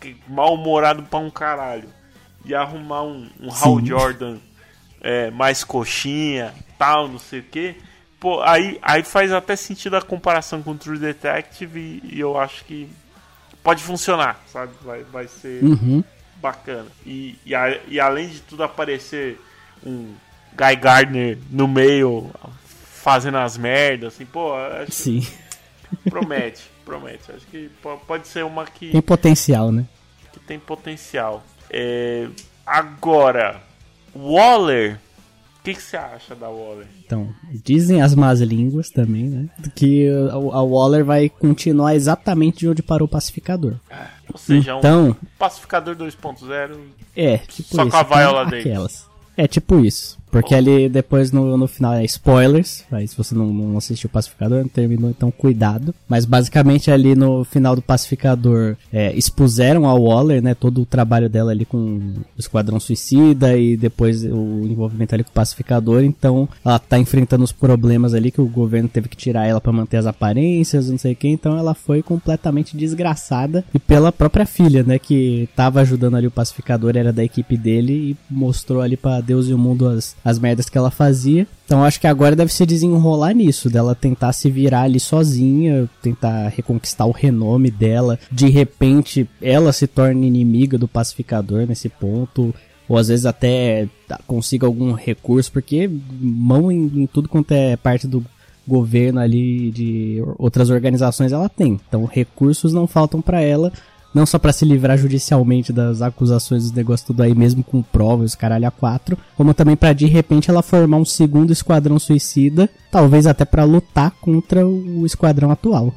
mal-humorado pra um caralho, e arrumar um Hal Jordan mais coxinha, tal, não sei o que, pô, aí faz até sentido a comparação com o True Detective e eu acho que pode funcionar, sabe? Vai ser bacana. E além de tudo aparecer um Guy Gardner no meio fazendo as merdas, assim, pô, acho que promete. Acho que pode ser uma que... Tem potencial, né? Que tem potencial. Agora, Waller, o que você acha da Waller? Então, dizem as más línguas também, né? Que a Waller vai continuar exatamente de onde parou o Pacificador. Ou seja, então, um Pacificador 2.0. Tipo só isso, com a Viola Davis. Tipo isso. Porque ali depois no final é spoilers. Aí se você não assistiu o Pacificador, não terminou, então cuidado. Mas basicamente ali no final do Pacificador expuseram a Waller, né? Todo o trabalho dela ali com o Esquadrão Suicida e depois o envolvimento ali com o Pacificador. Então ela tá enfrentando os problemas ali que o governo teve que tirar ela pra manter as aparências, não sei o que. Então ela foi completamente desgraçada. E pela própria filha, né? Que tava ajudando ali o Pacificador, era da equipe dele e mostrou ali pra Deus e o mundo as merdas que ela fazia. Então acho que agora deve se desenrolar nisso, dela tentar se virar ali sozinha, tentar reconquistar o renome dela. De repente ela se torna inimiga do Pacificador nesse ponto, ou às vezes até consiga algum recurso, porque mão em tudo quanto é parte do governo ali, de outras organizações ela tem. Então recursos não faltam pra ela. Não só pra se livrar judicialmente das acusações dos negócios tudo aí, mesmo com provas, caralho a 4, como também pra de repente ela formar um segundo Esquadrão Suicida, talvez até pra lutar contra o Esquadrão atual.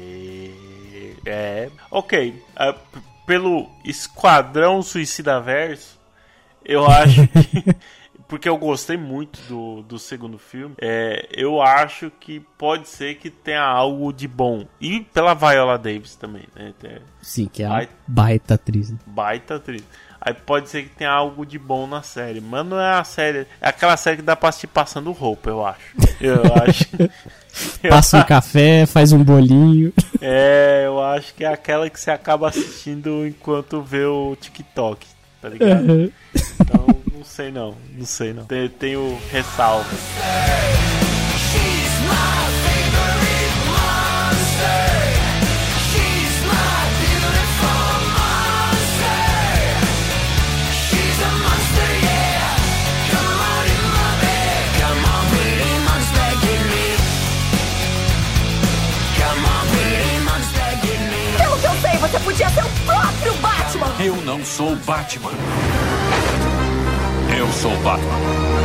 Ok. Pelo Esquadrão Suicida Verso, eu acho que... Porque eu gostei muito do segundo filme. Eu acho que pode ser que tenha algo de bom. E pela Viola Davis também, né? Sim, que é uma baita atriz. Né? Baita atriz. Aí pode ser que tenha algo de bom na série. Mas não é a série... É aquela série que dá pra assistir passando roupa, eu acho. Passa um café, faz um bolinho. Eu acho que é aquela que você acaba assistindo enquanto vê o TikTok, tá ligado? Então... Não sei não. Tenho ressalvas. Pelo que eu sei, você podia ser o próprio Batman! Eu não sou Batman. Eu sou Batman.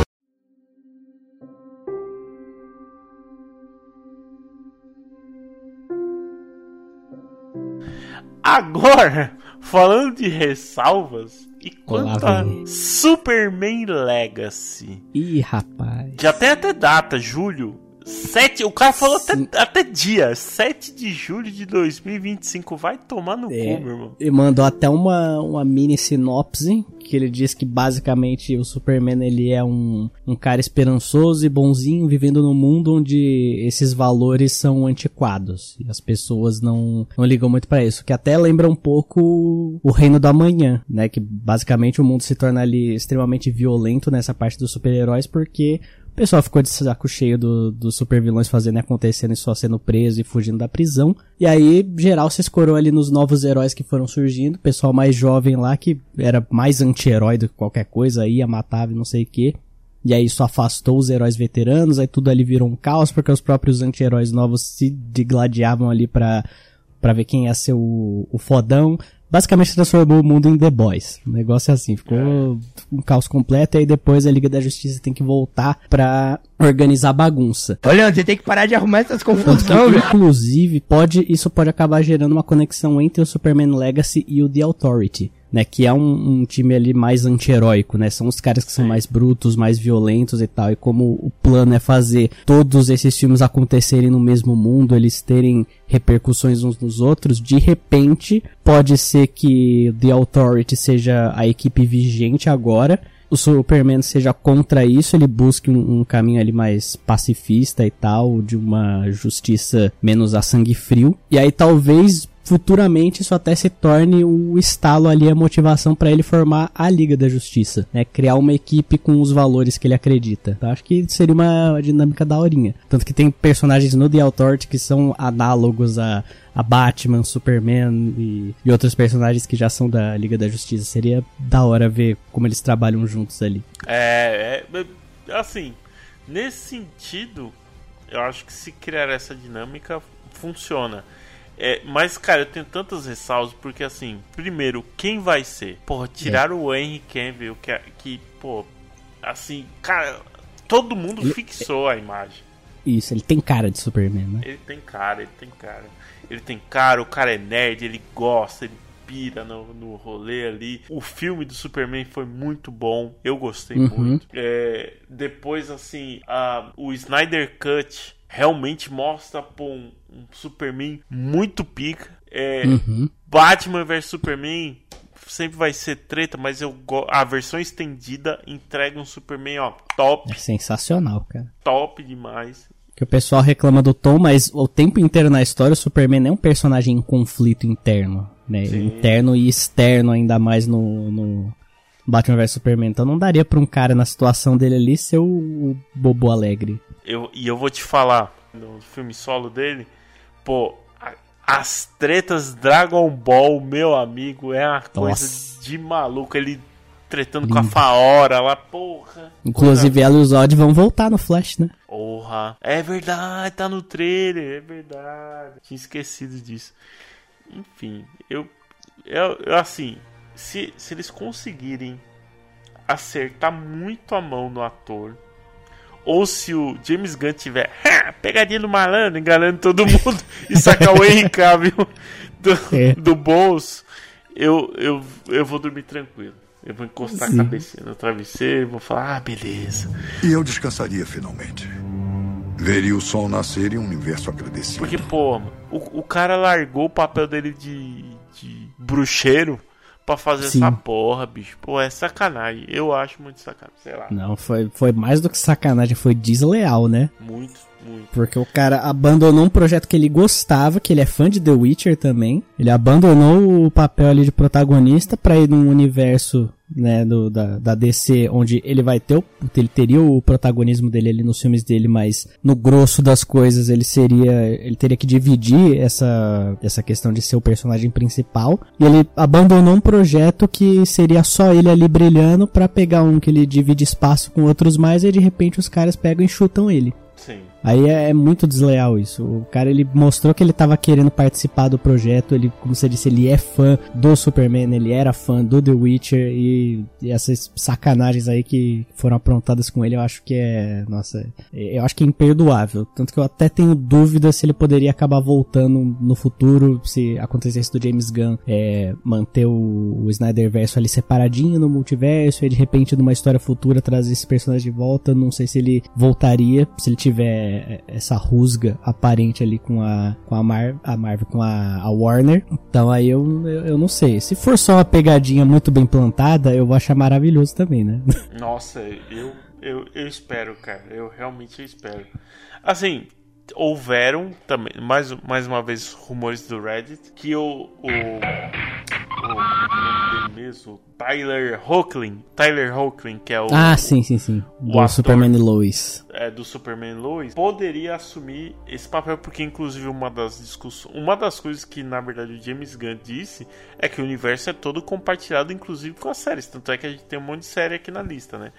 Agora, falando de ressalvas, e quanto a Superman Legacy? Ih, rapaz. Já tem até data, julho. 7, o cara falou até dia, 7 de julho de 2025, vai tomar no cu, meu irmão. Ele mandou até uma mini sinopse, que ele diz que basicamente o Superman ele é um cara esperançoso e bonzinho, vivendo num mundo onde esses valores são antiquados, e as pessoas não ligam muito pra isso, que até lembra um pouco o Reino do Amanhã, né, que basicamente o mundo se torna ali extremamente violento nessa parte dos super-heróis, porque... O pessoal ficou de saco cheio dos super vilões fazendo e acontecendo e só sendo preso e fugindo da prisão. E aí, geral, se escorou ali nos novos heróis que foram surgindo. O pessoal mais jovem lá, que era mais anti-herói do que qualquer coisa, ia, matava e não sei o quê. E aí isso afastou os heróis veteranos, aí tudo ali virou um caos, porque os próprios anti-heróis novos se digladiavam ali pra ver quem ia ser o fodão. Basicamente transformou o mundo em The Boys. O negócio é assim, ficou um caos completo, e aí depois a Liga da Justiça tem que voltar pra organizar a bagunça. Olha, você tem que parar de arrumar essas confusões. Inclusive, isso pode acabar gerando uma conexão entre o Superman Legacy e o The Authority, né, que é um time ali mais anti-heróico, né, são os caras que são mais brutos, mais violentos e tal, e como o plano é fazer todos esses filmes acontecerem no mesmo mundo, eles terem repercussões uns nos outros, de repente, pode ser que The Authority seja a equipe vigente agora, o Superman seja contra isso, ele busque um caminho ali mais pacifista e tal, de uma justiça menos a sangue frio, e aí talvez futuramente isso até se torne o estalo ali, a motivação pra ele formar a Liga da Justiça, né? Criar uma equipe com os valores que ele acredita. Então acho que seria uma dinâmica daorinha. Tanto que tem personagens no The Authority que são análogos a Batman, Superman e outros personagens que já são da Liga da Justiça. Seria da hora ver como eles trabalham juntos ali. Assim, nesse sentido, eu acho que se criar essa dinâmica, funciona. Mas, cara, eu tenho tantas ressalvas, porque, assim, primeiro, quem vai ser? Porra, tiraram o Henry Cavill, que, pô, assim, cara, todo mundo fixou a imagem. Isso, ele tem cara de Superman, né? Ele tem cara, o cara é nerd, ele gosta, ele pira no rolê ali. O filme do Superman foi muito bom, eu gostei muito. Depois, assim, o Snyder Cut realmente mostra, pô, um Superman muito pica. Batman vs Superman sempre vai ser treta, mas a versão estendida entrega um Superman, ó, top. É sensacional, cara. Top demais. Que o pessoal reclama do tom, mas o tempo inteiro na história o Superman é um personagem em conflito interno, né? Sim. Interno e externo, ainda mais no Batman vs Superman. Então não daria pra um cara na situação dele ali ser o bobo alegre. Eu vou te falar, no filme solo dele, pô, as tretas Dragon Ball, meu amigo, é uma coisa de maluco. Ele tretando com a Faora lá, porra. Inclusive ela e o Zod vão voltar no Flash, né? Porra, é verdade, tá no trailer, é verdade. Tinha esquecido disso. Enfim, eu assim, se eles conseguirem acertar muito a mão no ator, ou se o James Gunn tiver pegadinha do malandro, enganando todo mundo e sacar o Henry Cavill do bolso, eu vou dormir tranquilo. Eu vou encostar a cabeça no travesseiro e vou falar, beleza. E eu descansaria finalmente. Veria o sol nascer e um universo agradecido. Porque, pô, o cara largou o papel dele de bruxeiro pra fazer essa porra, bicho. Pô, é sacanagem. Eu acho muito sacanagem, sei lá. Não, foi mais do que sacanagem, foi desleal, né? Muito. Porque o cara abandonou um projeto que ele gostava, que ele é fã de The Witcher também. Ele abandonou o papel ali de protagonista pra ir num universo, né, da DC, onde ele teria o protagonismo dele ali nos filmes dele, mas no grosso das coisas ele teria que dividir essa questão de ser o personagem principal. E ele abandonou um projeto que seria só ele ali brilhando pra pegar um que ele divide espaço com outros mais, e de repente os caras pegam e chutam ele. Sim. Aí é muito desleal isso. O cara, ele mostrou que ele tava querendo participar do projeto. Ele, como você disse, ele é fã do Superman, ele era fã do The Witcher, e essas sacanagens aí que foram aprontadas com ele, eu acho que eu acho que é imperdoável. Tanto que eu até tenho dúvida se ele poderia acabar voltando no futuro, se acontecesse do James Gunn manter o Snyderverse ali separadinho no multiverso, e de repente numa história futura trazer esse personagem de volta. Não sei se ele voltaria, se ele tiver essa rusga aparente ali com a Marvel, com a Warner. Então aí eu não sei. Se for só uma pegadinha muito bem plantada, eu vou achar maravilhoso também, né? Nossa, eu espero, cara. Eu realmente espero. Assim, houveram também, mais uma vez, rumores do Reddit que o nome dele mesmo, Tyler Hoechlin, que é o... sim. Do ator, Superman e Lois. Do Superman e Lois, poderia assumir esse papel, porque inclusive uma das coisas que na verdade o James Gunn disse é que o universo é todo compartilhado, inclusive com as séries. Tanto é que a gente tem um monte de série aqui na lista, né?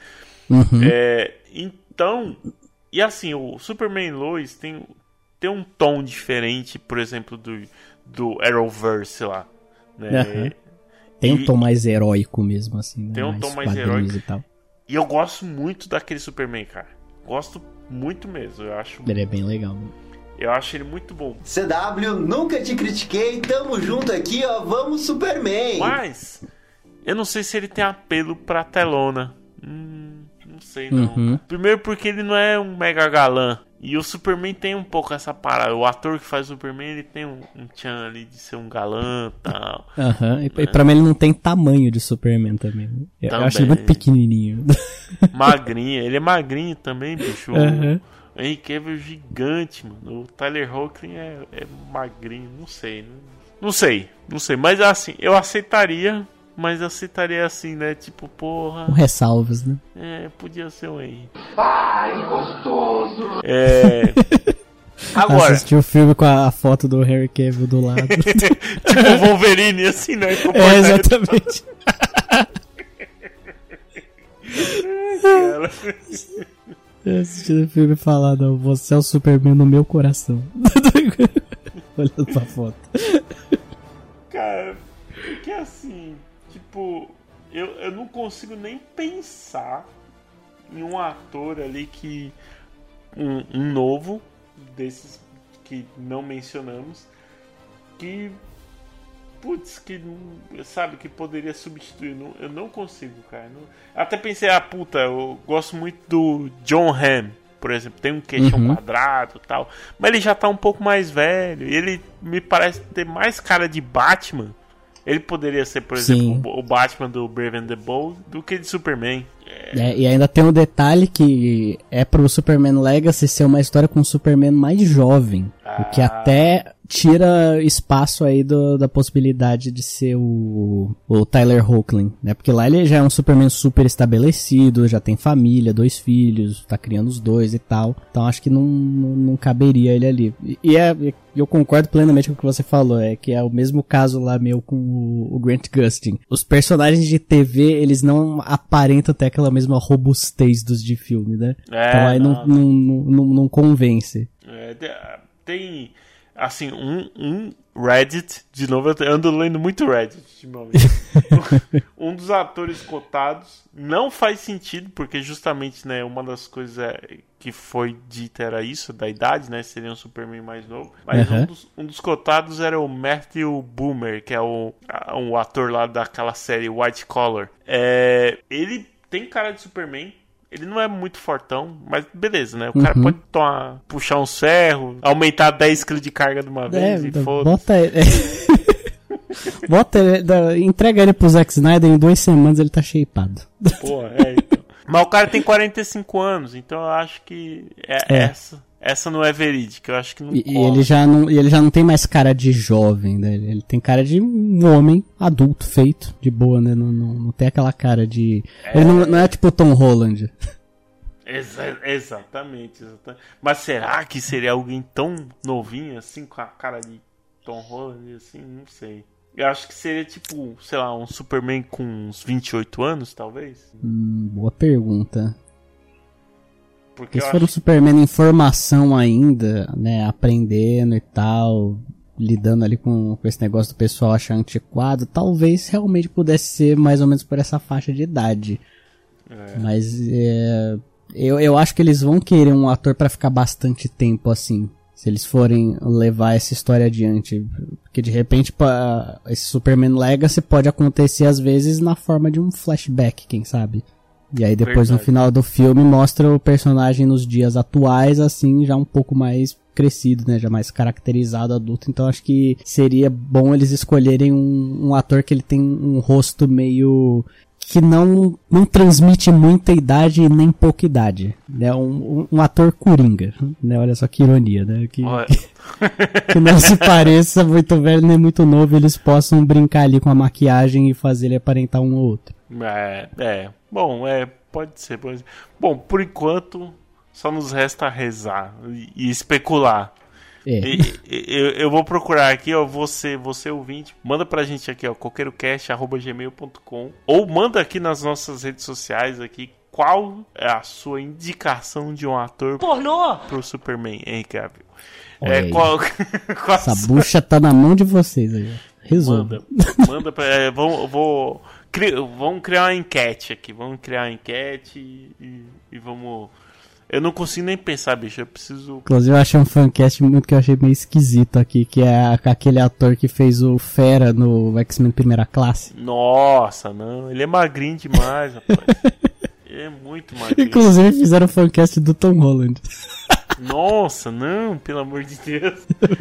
Então, e assim, o Superman e Lois tem um tom diferente, por exemplo, do Arrowverse lá, né? Tem um tom mais heróico mesmo, assim, né? Tem um tom mais heróico. E eu gosto muito daquele Superman, cara. Gosto muito mesmo. Ele é bem legal. Eu acho ele muito bom. CW, nunca te critiquei. Tamo junto aqui, ó. Vamos, Superman. Mas eu não sei se ele tem apelo pra telona. Não sei, não. Primeiro porque ele não é um mega galã. E o Superman tem um pouco essa parada. O ator que faz o Superman, ele tem um tchan ali de ser um galã e tal. E pra mim ele não tem tamanho de Superman também. Eu acho ele muito pequenininho. Magrinho. Ele é magrinho também, bicho. O Henry Cavill é gigante, mano. O Tyler Hoechlin é magrinho. Não sei. Não sei, mas assim, eu aceitaria, mas aceitaria assim, né? Tipo, porra. Com ressalvas, né? Podia ser um Henry. Ai, gostoso! Agora. Assistir o filme com a foto do Henry Cavill do lado. Tipo o Wolverine, assim, né? Exatamente. Assistindo o filme e falar, não, você é o Superman no meu coração. Olhando pra foto. Cara, porque assim, tipo, eu não consigo nem pensar em um ator ali que... Um novo, desses que não mencionamos, que... Putz, que sabe, que poderia substituir. Eu não consigo, cara. Até pensei, puta, eu gosto muito do John Hamm, por exemplo. Tem um queixão quadrado e tal, mas ele já tá um pouco mais velho. E ele me parece ter mais cara de Batman. Ele poderia ser, por exemplo, o Batman do Brave and the Bold do que de Superman. E ainda tem um detalhe que é pro Superman Legacy ser uma história com um Superman mais jovem. O que até tira espaço aí da possibilidade de ser o Tyler Hoechlin, né? Porque lá ele já é um Superman super estabelecido, já tem família, 2 filhos, tá criando os 2 e tal. Então acho que não caberia ele ali. E eu concordo plenamente com o que você falou, que é o mesmo caso lá meu com o Grant Gustin. Os personagens de TV, eles não aparentam ter aquela mesma robustez dos de filme, né? Então aí não convence. Tem, assim, um Reddit, de novo, eu ando lendo muito Reddit ultimamente. Um dos atores cotados não faz sentido, porque justamente, né, uma das coisas que foi dita era isso, da idade, né, seria um Superman mais novo. Mas um dos cotados era o Matthew Boomer, que é um ator lá daquela série White Collar. Ele tem cara de Superman. Ele não é muito fortão, mas beleza, né? O cara pode puxar um ferro, aumentar 10 kg de carga de uma vez e foda-se. Entrega ele pro Zack Snyder, em 2 semanas ele tá shapeado. Porra, então. Mas o cara tem 45 anos, então eu acho que essa não é verídica, eu acho que não cola. E ele já não tem mais cara de jovem, né? Ele tem cara de um homem adulto feito, de boa, né? Não tem aquela cara de... Ele não é tipo o Tom Holland. Exatamente. Mas será que seria alguém tão novinho assim, com a cara de Tom Holland, assim? Não sei. Eu acho que seria tipo, sei lá, um Superman com uns 28 anos, talvez? Boa pergunta. Porque se for um Superman em formação ainda, né, aprendendo e tal, lidando ali com esse negócio do pessoal achar antiquado, talvez realmente pudesse ser mais ou menos por essa faixa de idade. Mas eu acho que eles vão querer um ator pra ficar bastante tempo assim, se eles forem levar essa história adiante. Porque de repente esse Superman Legacy pode acontecer às vezes na forma de um flashback, quem sabe? E aí depois no final do filme mostra o personagem nos dias atuais, assim, já um pouco mais crescido, né, já mais caracterizado, adulto. Então acho que seria bom eles escolherem um ator que ele tem um rosto meio... que não transmite muita idade e nem pouca idade, né, um ator coringa, né, olha só que ironia, né, que não se pareça muito velho nem muito novo, eles possam brincar ali com a maquiagem e fazer ele aparentar um ou outro. Bom, pode ser. Bom, por enquanto, só nos resta rezar e especular. Eu vou procurar aqui, ó, você ouvinte, manda pra gente aqui, ó, coqueirocast@gmail.com, ou manda aqui nas nossas redes sociais aqui qual é a sua indicação de um ator pornô pro Superman, hein, Cavill? Essa bucha tá na mão de vocês aí. Resolva. Manda pra... Vamos criar uma enquete aqui. Vamos criar uma enquete e vamos... Eu não consigo nem pensar, bicho. Eu preciso... Inclusive eu achei um fancast muito que eu achei meio esquisito aqui, que é aquele ator que fez o Fera no X-Men Primeira Classe. Nossa, não. Ele é magrinho demais, rapaz. Ele é muito magrinho. Inclusive fizeram o fancast do Tom Holland. Nossa, não. Pelo amor de Deus.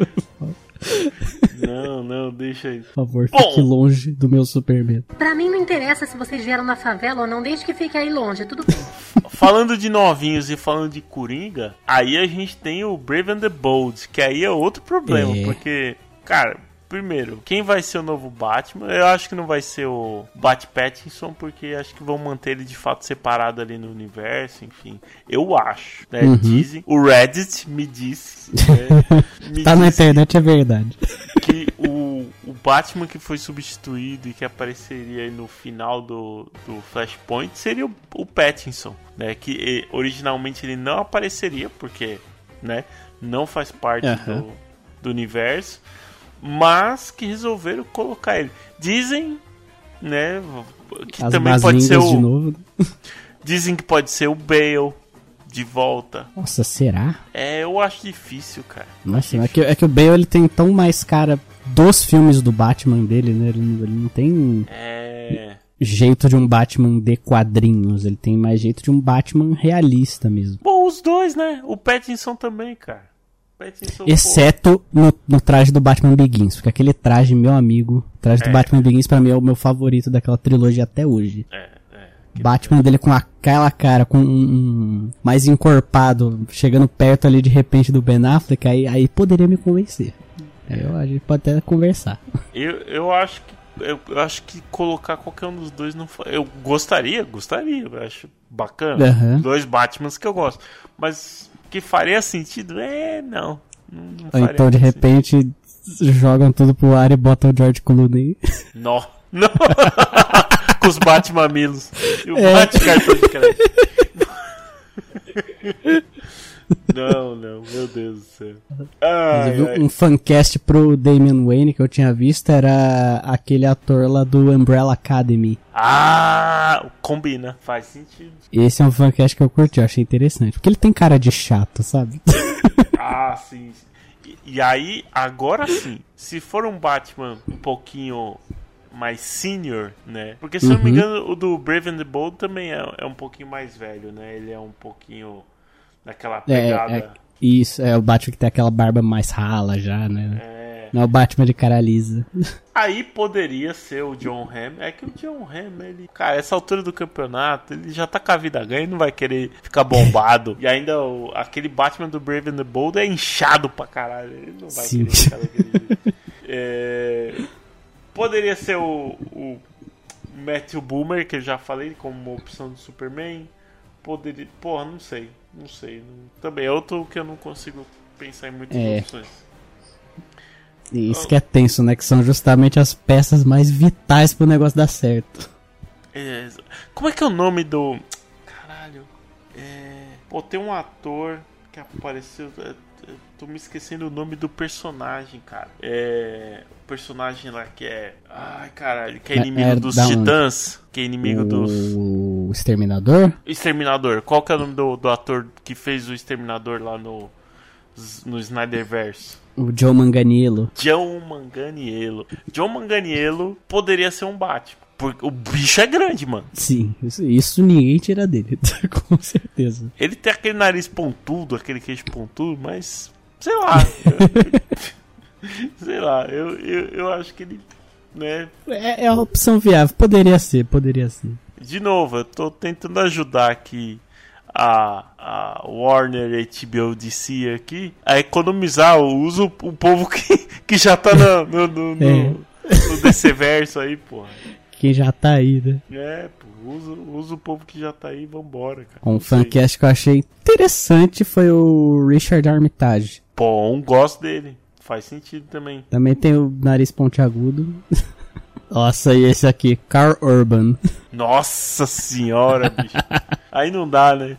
Não, deixa aí. Por favor, fique longe do meu Superman. Pra mim não interessa se vocês vieram na favela ou não, desde que fique aí longe, tudo bem. Falando de novinhos e falando de Coringa, aí a gente tem o Brave and the Bold, que aí é outro problema, porque, cara, primeiro, quem vai ser o novo Batman? Eu acho que não vai ser o Pattinson, porque acho que vão manter ele de fato separado ali no universo, enfim. Eu acho, né? Dizem. O Reddit me disse. Né, tá na internet, é verdade. Que o Batman que foi substituído e que apareceria aí no final do Flashpoint seria o Pattinson, né? Que originalmente ele não apareceria, porque, né, não faz parte do universo. Mas que resolveram colocar ele. Dizem, né, que as também pode ser de novo. Dizem que pode ser o Bale de volta. Nossa, será? Eu acho difícil, cara. Nossa, é que o Bale ele tem tão mais cara dos filmes do Batman dele, né? Ele não tem jeito de um Batman de quadrinhos. Ele tem mais jeito de um Batman realista mesmo. Bom, os dois, né? O Pattinson também, cara. Exceto no traje do Batman Begins, porque aquele traje, meu amigo, o traje do Batman Begins pra mim é o meu favorito daquela trilogia até hoje. Batman dele com aquela cara, com mais encorpado, chegando perto ali de repente do Ben Affleck, aí poderia me convencer. A gente pode até conversar. Eu acho que colocar qualquer um dos dois não foi. Eu gostaria, eu acho bacana. Dois Batmans que eu gosto, mas que faria sentido? Não faria. Então de repente jogam tudo pro ar e botam o George Clooney. Não. Com os Batmamilos e o Bate-cartão de crédito. Não, meu Deus do céu. Um fancast pro Damian Wayne que eu tinha visto era aquele ator lá do Umbrella Academy. Combina, faz sentido. Esse é um fancast que eu curti, eu achei interessante. Porque ele tem cara de chato, sabe? Sim. E aí, agora sim, se for um Batman um pouquinho mais senior, né? Porque se eu não me engano, o do Brave and the Bold também é um pouquinho mais velho, né? Ele é um pouquinho daquela pegada. Isso, é o Batman que tem aquela barba mais rala já, né? Não é o Batman de cara lisa. Aí poderia ser o John Hamm. É que o John Hamm, ele... Cara, essa altura do campeonato, ele já tá com a vida ganha e não vai querer ficar bombado. E ainda aquele Batman do Brave and the Bold é inchado pra caralho. Ele não vai querer ficar daquele jeito. Poderia ser o Matthew Boomer, que eu já falei, como uma opção do Superman. Poderia... Porra, não sei. Também é outro que eu não consigo pensar em muitas opções. Isso que é tenso, né? Que são justamente as peças mais vitais pro negócio dar certo. Como é que é o nome do... Caralho. Tem um ator que apareceu... Tô me esquecendo o nome do personagem, cara. O personagem lá que é... Ai, caralho. Que é inimigo dos Titãs. Que é inimigo dos... O Exterminador? Exterminador. Qual que é o nome do ator que fez o Exterminador lá no Snyderverse? O Joe Manganiello. Joe Manganiello poderia ser um Batman. Porque o bicho é grande, mano. Sim, isso ninguém tira dele, com certeza. Ele tem aquele nariz pontudo, aquele queixo pontudo, mas... Sei lá. Eu acho que ele... Né? É uma opção viável, poderia ser. De novo, eu tô tentando ajudar aqui a Warner HBO DC aqui a economizar o povo que já tá no DC-verso aí, porra. Quem já tá aí, né? Usa o povo que já tá aí e vambora, cara. Um fancast que eu achei interessante foi o Richard Armitage. Bom, gosto dele. Faz sentido também. Também tem o nariz pontiagudo. Nossa, e esse aqui, Carl Urban. Nossa senhora, bicho. Aí não dá, né?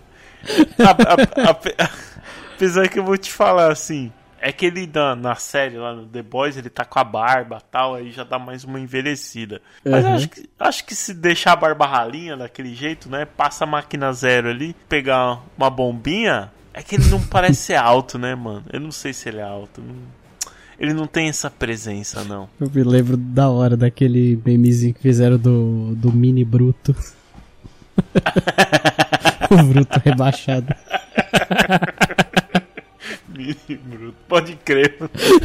Apesar que eu vou te falar assim, é que ele na série lá no The Boys, ele tá com a barba e tal, aí já dá mais uma envelhecida. Mas acho que se deixar a barba ralinha daquele jeito, né? Passa a máquina zero ali, pegar uma bombinha, é que ele não parece ser alto, né, mano? Eu não sei se ele é alto. Ele não tem essa presença, não. Eu me lembro da hora daquele memezinho que fizeram do Mini Bruto. O Bruto rebaixado. Mini Bruto, pode crer.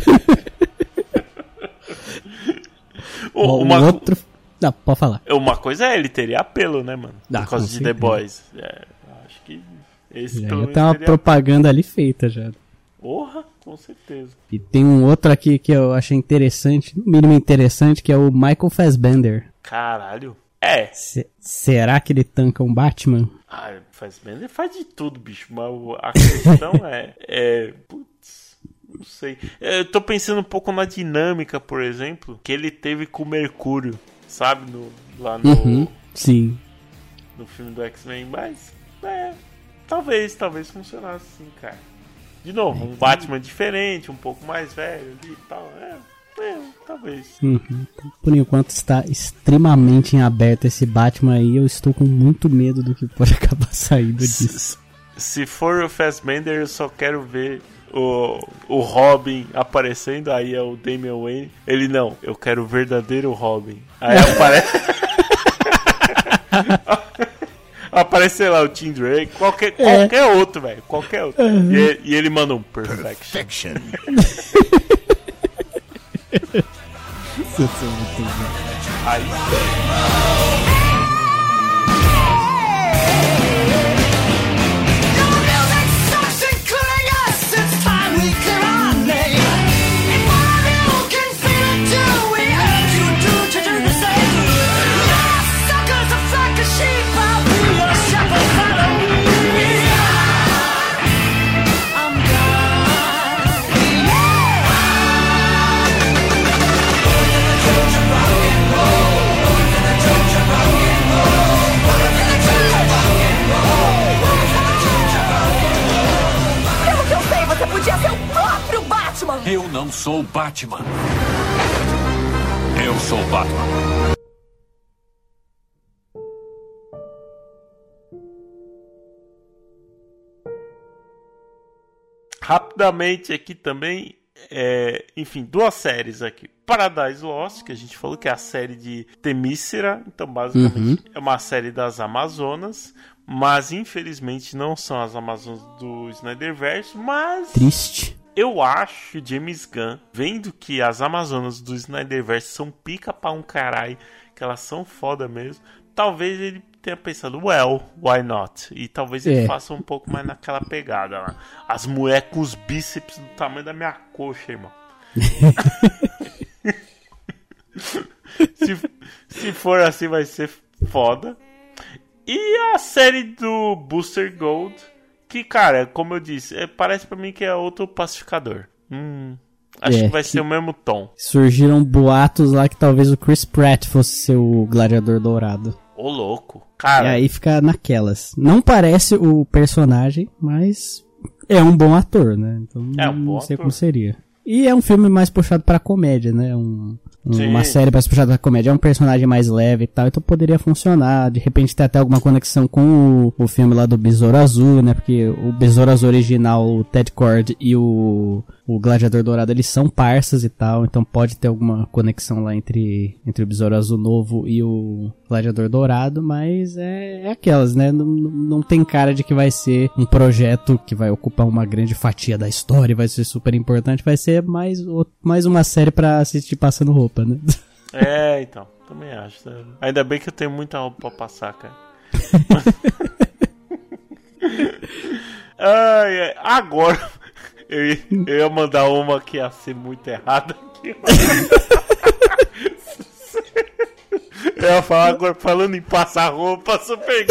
Outro... Não, pode falar. Uma coisa ele teria apelo, né, mano? Por causa de The Boys. Acho que esse já tem uma propaganda ali feita já. Porra! com certeza. E tem um outro aqui que eu achei interessante, no mínimo interessante, que é o Michael Fassbender. Caralho. Será que ele tanca um Batman? Ah, Fassbender faz de tudo, bicho. Mas a questão putz, não sei. Eu tô pensando um pouco na dinâmica, por exemplo, que ele teve com o Mercúrio, sabe? Lá no... Sim. No filme do X-Men, mas... talvez funcionasse assim, cara. De novo, um Batman diferente, um pouco mais velho ali e tal. Talvez. Por enquanto está extremamente em aberto esse Batman aí. Eu estou com muito medo do que pode acabar saindo disso. Se for o Fassbender, eu só quero ver o Robin aparecendo. Aí é o Damian Wayne. Ele não, eu quero o verdadeiro Robin. Aí aparece... Aparece, sei lá, o Tim Drake, qualquer outro, velho. Qualquer outro. E ele manda um Perfection. Isso é muito bom. Aí. Eu não sou Batman. Eu sou Batman. Rapidamente aqui também, enfim, duas séries aqui. Paradise Lost, que a gente falou que é a série de Themyscira. Então, basicamente, é uma série das Amazonas. Mas, infelizmente, não são as Amazonas do Snyderverse. Mas... Triste. Eu acho que James Gunn, vendo que as Amazonas do Snyderverse são pica pra um caralho, que elas são foda mesmo, talvez ele tenha pensado, why not? E talvez ele faça um pouco mais naquela pegada lá. As mulheres com os bíceps do tamanho da minha coxa, irmão. se for assim, vai ser foda. E a série do Booster Gold, que, cara, como eu disse, parece pra mim que é outro pacificador. Acho que vai ser o mesmo tom. Surgiram boatos lá que talvez o Chris Pratt fosse ser o Gladiador Dourado. Ô, louco. Cara. E aí fica naquelas. Não parece o personagem, mas é um bom ator, né? Então não sei como seria. E é um filme mais puxado pra comédia, né? Uma série mais puxada pra comédia. É um personagem mais leve e tal, então poderia funcionar. De repente ter até alguma conexão com o filme lá do Besouro Azul, né? Porque o Besouro Azul original, o Ted Kord e o Gladiador Dourado, eles são parças e tal, então pode ter alguma conexão lá entre o Besouro Azul novo e o Gladiador Dourado, mas é aquelas, né? Não tem cara de que vai ser um projeto que vai ocupar uma grande fatia da história, vai ser super importante, vai ser mais uma série pra assistir passando roupa, né? Então, também acho. Né? Ainda bem que eu tenho muita roupa pra passar, cara. Agora eu ia mandar uma que ia ser muito errada aqui. Eu ia falar agora, falando em passar roupa, super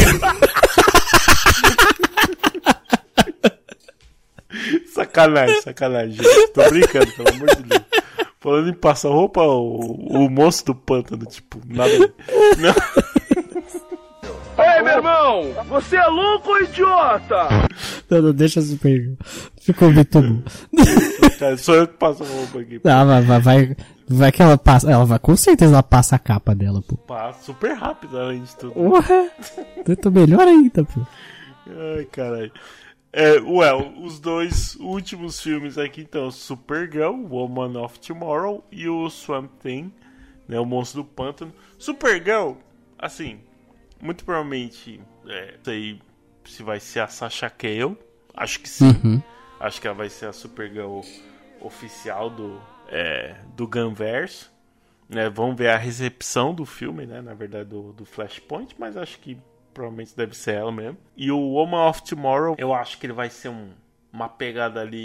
Sacanagem, gente. Tô brincando, pelo amor de Deus. Falando em passar roupa, o monstro do pântano, tipo, nada. Não. Ei, meu irmão! Você é louco ou idiota? Não, deixa super. Ficou muito bom. Cara, sou eu que passo a roupa aqui. Vai que ela passa. Com certeza ela passa a capa dela, pô. Passa super rápido, além de tudo. Tô melhor ainda, pô. Ai, caralho. Os dois últimos filmes aqui, então, Supergirl, Woman of Tomorrow e o Swamp Thing, né, o Monstro do Pântano. Supergirl, assim, muito provavelmente, não sei se vai ser a Sasha Cale, acho que sim. Acho que ela vai ser a Supergirl oficial do Gunverse, né, vamos ver a recepção do filme, né, na verdade do Flashpoint, mas acho que provavelmente deve ser ela mesmo. E o Woman of Tomorrow, eu acho que ele vai ser uma pegada ali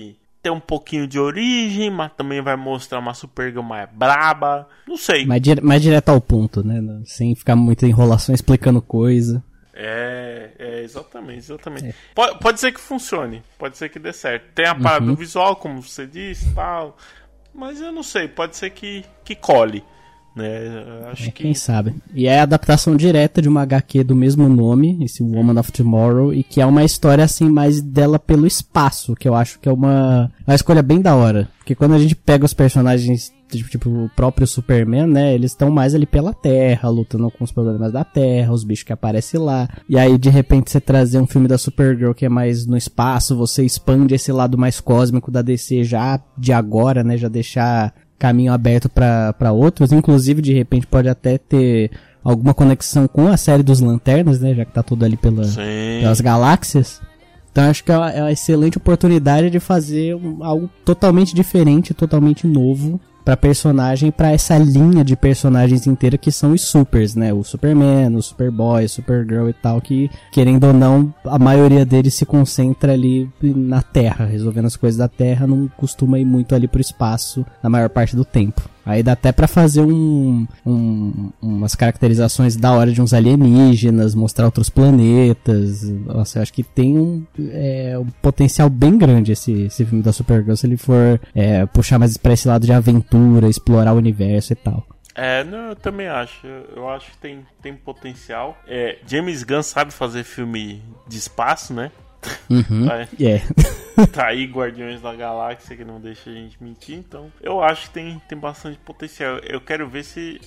ter um pouquinho de origem, mas também vai mostrar uma Supergirl mais braba. Não sei. Mais direto ao ponto, né? Sem ficar muita enrolação explicando coisa. Exatamente. Pode ser que funcione, pode ser que dê certo. Tem a parada do visual, como você disse, tal, mas eu não sei, pode ser que cole, né? Acho que... Quem sabe. E é a adaptação direta de uma HQ do mesmo nome, esse Woman of Tomorrow, e que é uma história assim mais dela pelo espaço, que eu acho que é uma escolha bem da hora. Porque quando a gente pega os personagens, tipo o próprio Superman, né, eles estão mais ali pela Terra, lutando com os problemas da Terra, os bichos que aparecem lá. E aí, de repente, você trazer um filme da Supergirl que é mais no espaço, você expande esse lado mais cósmico da DC já de agora, né, já deixar caminho aberto pra outros. Inclusive, de repente, pode até ter alguma conexão com a série dos Lanternas, né, já que tá tudo ali pelas galáxias. Então acho que é uma excelente oportunidade de fazer algo totalmente diferente, totalmente novo pra personagem, pra essa linha de personagens inteira que são os supers, né? O Superman, o Superboy, o Supergirl e tal, que, querendo ou não, a maioria deles se concentra ali na Terra, resolvendo as coisas da Terra, não costuma ir muito ali pro espaço na maior parte do tempo. Aí dá até pra fazer umas caracterizações da hora de uns alienígenas, mostrar outros planetas. Nossa, eu acho que tem um potencial bem grande esse filme da Supergirl, se ele for puxar mais pra esse lado de aventura, explorar o universo e tal. Não, eu também acho. Eu acho que tem potencial. James Gunn sabe fazer filme de espaço, né? Tá aí Guardiões da Galáxia, que não deixa a gente mentir. Então eu acho que tem bastante potencial. Eu quero ver se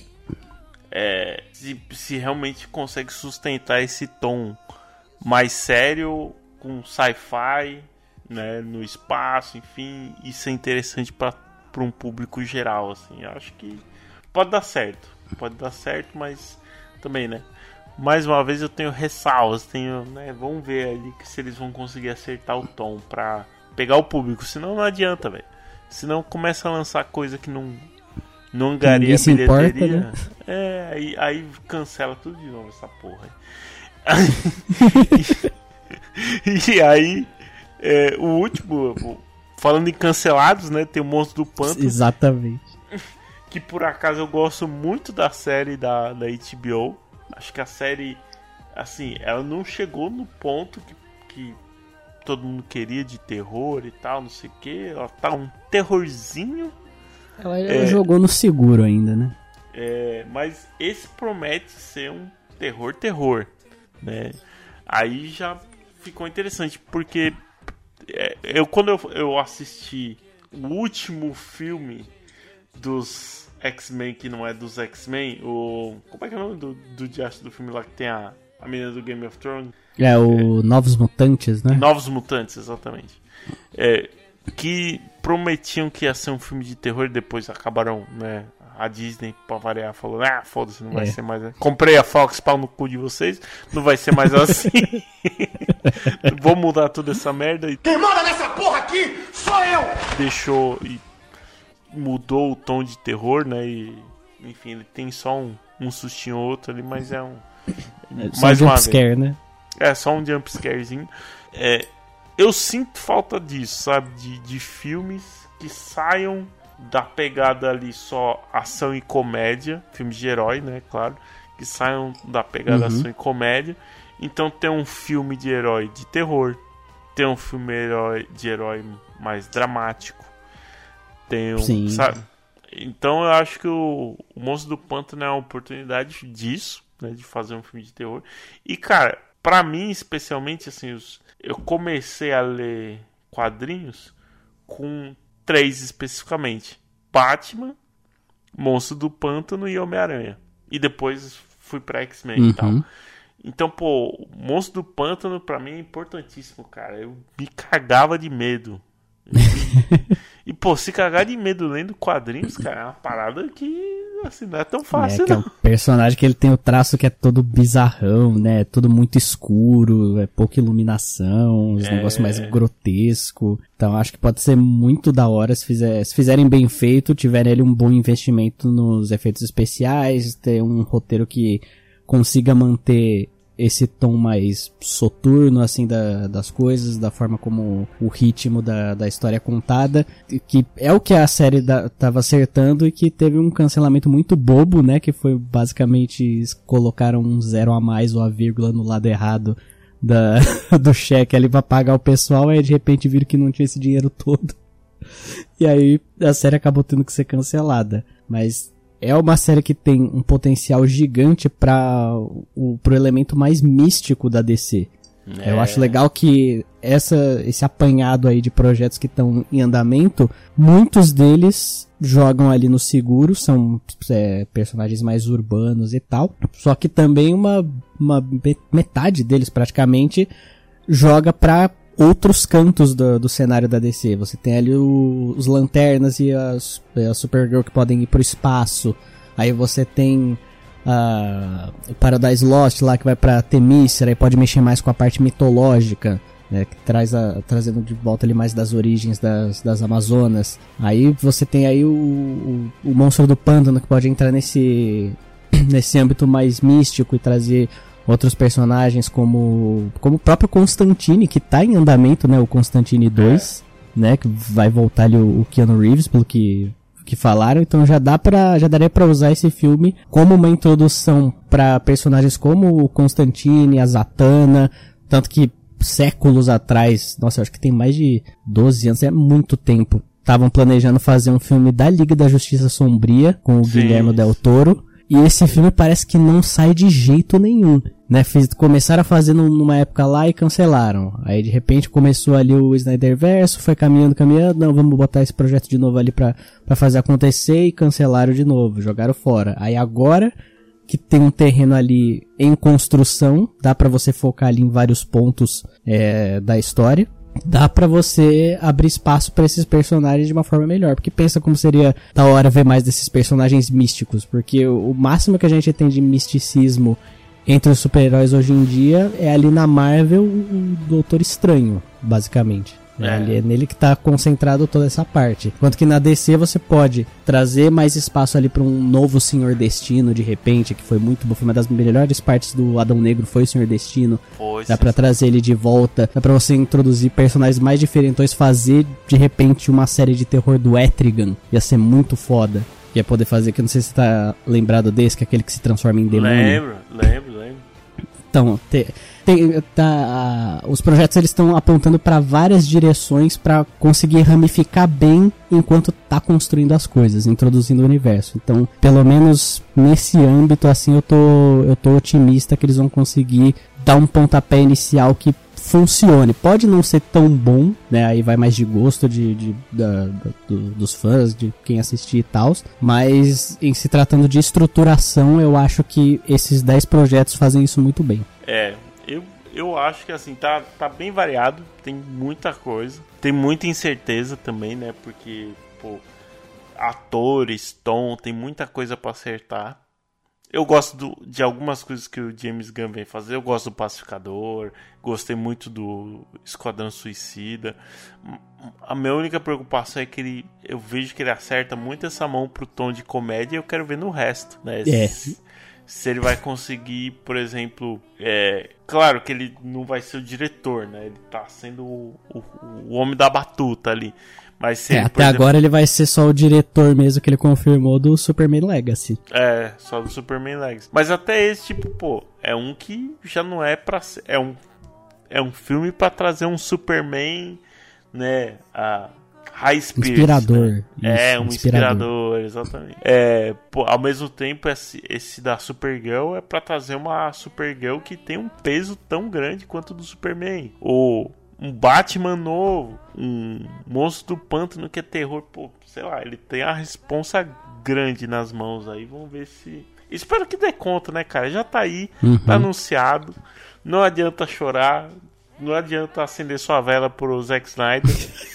realmente consegue sustentar esse tom mais sério, com sci-fi, né, no espaço, enfim. Isso é interessante para um público geral, assim. Eu acho que pode dar certo, mas também, né, mais uma vez eu tenho ressalvas, né, vamos ver ali se eles vão conseguir acertar o tom pra pegar o público, senão não adianta, velho. Senão começa a lançar coisa que não angaria bilheteria. Importa, né? Aí cancela tudo de novo essa porra aí. E aí, o último, falando em cancelados, né, tem o Monstro do Pântano. Exatamente. Que por acaso eu gosto muito da série da HBO. Acho que a série, assim, ela não chegou no ponto que todo mundo queria de terror e tal, não sei o que. Ela tá um terrorzinho. Ela jogou no seguro ainda, né? Mas esse promete ser um terror, né? Aí já ficou interessante, porque quando eu assisti o último filme dos X-Men, que não é dos X-Men, como é que é o nome do diacho do filme lá que tem a menina do Game of Thrones? Novos Mutantes, né? Novos Mutantes, exatamente. Que prometiam que ia ser um filme de terror e depois acabaram, né? A Disney, pra variar, falou: foda-se, não vai ser mais. Comprei a Fox, pau no cu de vocês, não vai ser mais assim. Vou mudar toda essa merda. Quem manda nessa porra aqui sou eu! Deixou e mudou o tom de terror, né? E, enfim, ele tem só um sustinho ou outro ali, mas é um. Mais um jumpscare, né? Só um jumpscarezinho. Eu sinto falta disso, sabe? De filmes que saiam da pegada ali só ação e comédia, filmes de herói, né, claro, que saiam da pegada ação e comédia. Então tem um filme de herói de terror, tem um filme de herói mais dramático, tem sabe? Então eu acho que o Monstro do Pântano é uma oportunidade disso, né, de fazer um filme de terror. E cara, pra mim especialmente, assim, eu comecei a ler quadrinhos com 3 especificamente: Batman, Monstro do Pântano e Homem-Aranha. E depois fui pra X-Men e tal. Então, pô, Monstro do Pântano pra mim é importantíssimo, cara. Eu me cagava de medo. E pô, se cagar de medo lendo quadrinhos, cara, é uma parada que, assim, não é tão fácil, não. É um personagem que ele tem o traço que é todo bizarrão, né? Tudo muito escuro, pouca iluminação, os negócios mais grotesco. Então acho que pode ser muito da hora se fizerem bem feito, tiverem ali um bom investimento nos efeitos especiais, ter um roteiro que consiga manter esse tom mais soturno, assim, das coisas, da forma como o ritmo da história é contada, que é o que a série tava acertando e que teve um cancelamento muito bobo, né, que foi basicamente colocaram um 0 a mais ou a vírgula no lado errado do cheque ali pra pagar o pessoal, aí de repente viram que não tinha esse dinheiro todo. E aí a série acabou tendo que ser cancelada. Mas é uma série que tem um potencial gigante pro elemento mais místico da DC. Eu acho legal que esse apanhado aí de projetos que estão em andamento, muitos deles jogam ali no seguro, são personagens mais urbanos e tal. Só que também uma metade deles praticamente joga pra outros cantos do cenário da DC. Você tem ali os Lanternas e a Supergirl que podem ir pro espaço. Aí você tem o Paradise Lost lá que vai pra Themyscira e pode mexer mais com a parte mitológica, né, que trazendo de volta ali mais das origens das Amazonas. Aí você tem aí o Monstro do Pântano que pode entrar nesse âmbito mais místico e trazer outros personagens como o próprio Constantine, que tá em andamento, né, o Constantine 2, né, que vai voltar ali o Keanu Reeves, pelo que falaram. Então já daria pra usar esse filme como uma introdução pra personagens como o Constantine, a Zatanna, tanto que séculos atrás, nossa, eu acho que tem mais de 12 anos, é muito tempo, estavam planejando fazer um filme da Liga da Justiça Sombria com o Guillermo Del Toro. E esse filme parece que não sai de jeito nenhum, né? Começaram a fazer numa época lá e cancelaram. Aí de repente começou ali o Snyderverse, foi caminhando, não, vamos botar esse projeto de novo ali pra fazer acontecer, e cancelaram de novo, jogaram fora. Aí agora que tem um terreno ali em construção, dá pra você focar ali em vários pontos da história. Dá pra você abrir espaço pra esses personagens de uma forma melhor. Porque pensa como seria da hora ver mais desses personagens místicos. Porque o máximo que a gente tem de misticismo entre os super-heróis hoje em dia é ali na Marvel o Doutor Estranho, basicamente. É nele que tá concentrado toda essa parte. Enquanto que na DC você pode trazer mais espaço ali pra um novo Senhor Destino, de repente, que foi muito bom. Foi uma das melhores partes do Adão Negro, foi o Senhor Destino. Dá pra trazer ele de volta. Dá pra você introduzir personagens mais diferentes, fazer de repente uma série de terror do Etrigan. Ia ser muito foda. Ia poder fazer, que eu não sei se você tá lembrado desse, que é aquele que se transforma em demônio. Lembro. Então, os projetos eles estão apontando para várias direções para conseguir ramificar bem enquanto tá construindo as coisas, introduzindo o universo. Então, pelo menos nesse âmbito, assim, eu tô otimista que eles vão conseguir dar um pontapé inicial que funcione. Pode não ser tão bom, né? Aí vai mais de gosto dos fãs, de quem assistir e tal. Mas em se tratando de estruturação, eu acho que esses 10 projetos fazem isso muito bem. Eu acho que assim, tá bem variado, tem muita coisa. Tem muita incerteza também, né? Porque, atores, tom, tem muita coisa pra acertar. Eu gosto de algumas coisas que o James Gunn vem fazer. Eu gosto do Pacificador, gostei muito do Esquadrão Suicida. A minha única preocupação é que eu vejo que ele acerta muito essa mão pro tom de comédia e eu quero ver no resto, né? Se ele vai conseguir, por exemplo... claro que ele não vai ser o diretor, né? Ele tá sendo o homem da batuta ali. Mas se ele, até agora ele vai ser só o diretor mesmo, que ele confirmou, do Superman Legacy. Só do Superman Legacy. Mas até esse, é um que já não é pra ser... É um filme pra trazer um Superman, né? High Spirit, inspirador. Né? Um inspirador, exatamente. Ao mesmo tempo, esse da Supergirl é pra trazer uma Supergirl que tem um peso tão grande quanto o do Superman. Ou um Batman novo, um Monstro do Pântano que é terror, sei lá, ele tem a responsa grande nas mãos aí. Vamos ver se... Espero que dê conta, né, cara? Já tá aí, tá anunciado. Não adianta chorar, não adianta acender sua vela pro Zack Snyder.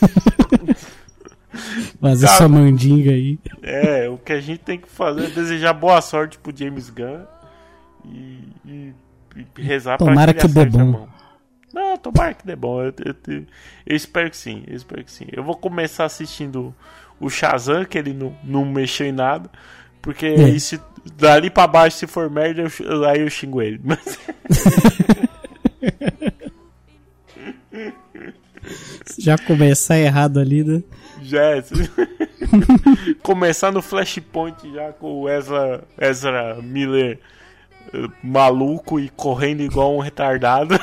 Fazer essa mandinga aí. O que a gente tem que fazer é desejar boa sorte pro James Gunn e rezar tomara pra que ele acerte a mão. Não, tomara que dê bom. Eu espero que sim, Eu vou começar assistindo o Shazam, que ele não mexeu em nada, porque Dali pra baixo, se for merda, aí eu xingo ele. Mas... Já começar errado ali, né? Já é. Começar no Flashpoint já com o Ezra Miller maluco e correndo igual um retardado.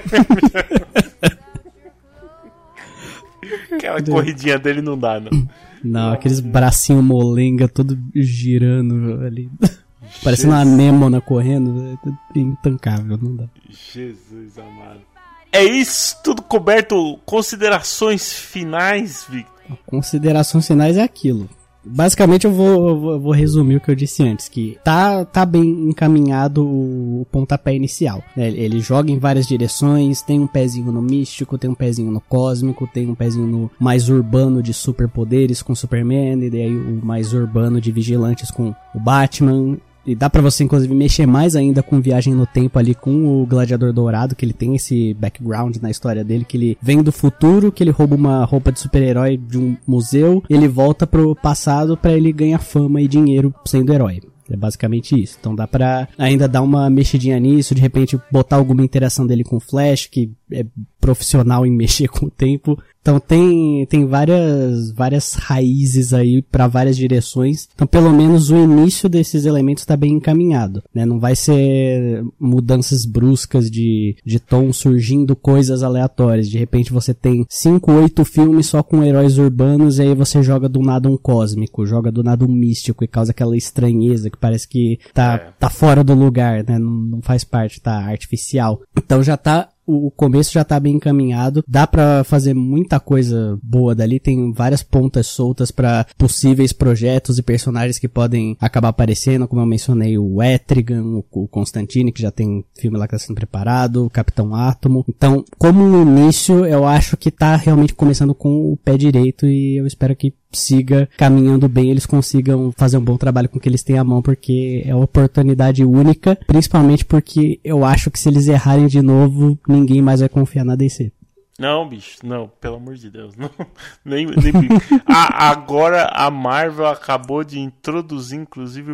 Aquela corridinha dele não dá, não. Não, aqueles bracinhos molenga todo girando ali. Parecendo uma anêmona correndo. É intancável, não dá. Jesus amado. É isso, tudo coberto. Considerações finais, Victor? Considerações finais é aquilo. Basicamente eu vou resumir o que eu disse antes, que tá bem encaminhado o pontapé inicial, né? Ele joga em várias direções, tem um pezinho no místico, tem um pezinho no cósmico, tem um pezinho no mais urbano de superpoderes com Superman, e daí o mais urbano de vigilantes com o Batman. E dá pra você, inclusive, mexer mais ainda com Viagem no Tempo ali com o Gladiador Dourado, que ele tem esse background na história dele, que ele vem do futuro, que ele rouba uma roupa de super-herói de um museu, ele volta pro passado pra ele ganhar fama e dinheiro sendo herói. É basicamente isso. Então dá pra ainda dar uma mexidinha nisso, de repente botar alguma interação dele com o Flash, que é profissional em mexer com o tempo. Então tem várias raízes aí pra várias direções. Então pelo menos o início desses elementos tá bem encaminhado, né? Não vai ser mudanças bruscas de tom surgindo coisas aleatórias. De repente você tem 5, 8 filmes só com heróis urbanos e aí você joga do nada um cósmico, joga do nada um místico e causa aquela estranheza que parece que tá fora do lugar, né? Não faz parte, tá artificial. Então o começo já tá bem encaminhado, dá pra fazer muita coisa boa dali, tem várias pontas soltas pra possíveis projetos e personagens que podem acabar aparecendo, como eu mencionei, o Etrigan, o Constantine, que já tem filme lá que tá sendo preparado, o Capitão Átomo. Então, como no início, eu acho que tá realmente começando com o pé direito e eu espero que siga caminhando bem, eles consigam fazer um bom trabalho com o que eles têm à mão, porque é uma oportunidade única, principalmente porque eu acho que se eles errarem de novo, ninguém mais vai confiar na DC. Não, bicho, não, pelo amor de Deus, não, nem agora a Marvel acabou de introduzir, inclusive,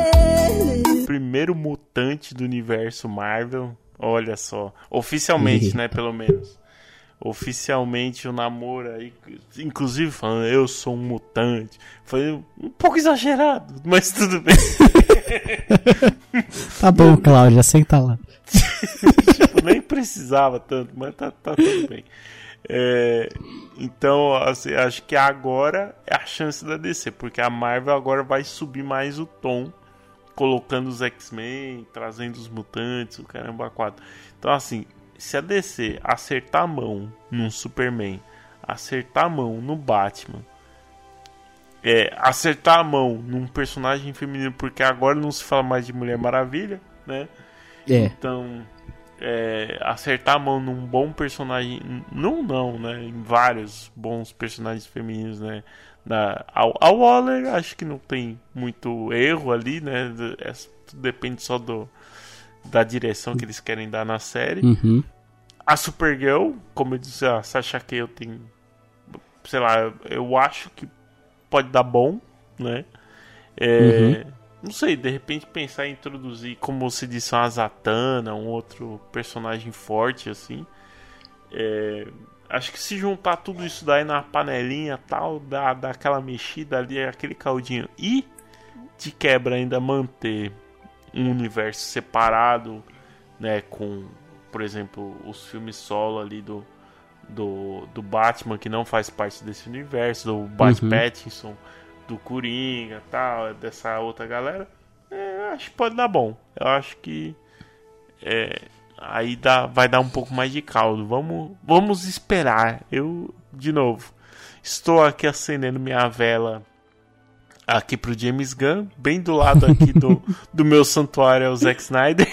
o primeiro mutante do universo Marvel, olha só, oficialmente, né, pelo menos. Oficialmente o namoro aí, inclusive falando, eu sou um mutante. Foi um pouco exagerado, mas tudo bem. Tá bom, Cláudia, senta lá. Tipo, nem precisava tanto, mas tá tudo bem. Então, assim, acho que agora é a chance da DC, porque a Marvel agora vai subir mais o tom, colocando os X-Men, trazendo os mutantes, o caramba 4. Então, assim, se a DC acertar a mão num Superman, acertar a mão no Batman, acertar a mão num personagem feminino, porque agora não se fala mais de Mulher Maravilha, né? Então, acertar a mão num bom personagem, não, né? Em vários bons personagens femininos, né? A Waller, acho que não tem muito erro ali, né? Tudo depende só da direção que eles querem dar na série. Uhum. A Supergirl, como eu disse, a Sasha Calle tem, sei lá, eu acho que pode dar bom, né? Não sei, de repente pensar em introduzir, como você disse, uma Zatanna, um outro personagem forte, assim. Acho que se juntar tudo isso daí na panelinha tal, dá aquela mexida ali, aquele caldinho. E, de quebra, ainda manter um universo separado, né, com, por exemplo, os filmes solo ali do Batman, que não faz parte desse universo, do Pattinson, do Coringa, tal, dessa outra galera, acho que pode dar bom. Eu acho que aí vai dar um pouco mais de caldo. Vamos esperar. Eu, de novo, estou aqui acendendo minha vela aqui pro James Gunn, bem do lado aqui do meu santuário, é o Zack Snyder.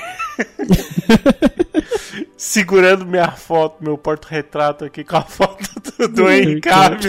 Segurando minha foto, meu porta-retrato aqui com a foto do Henry Cavill.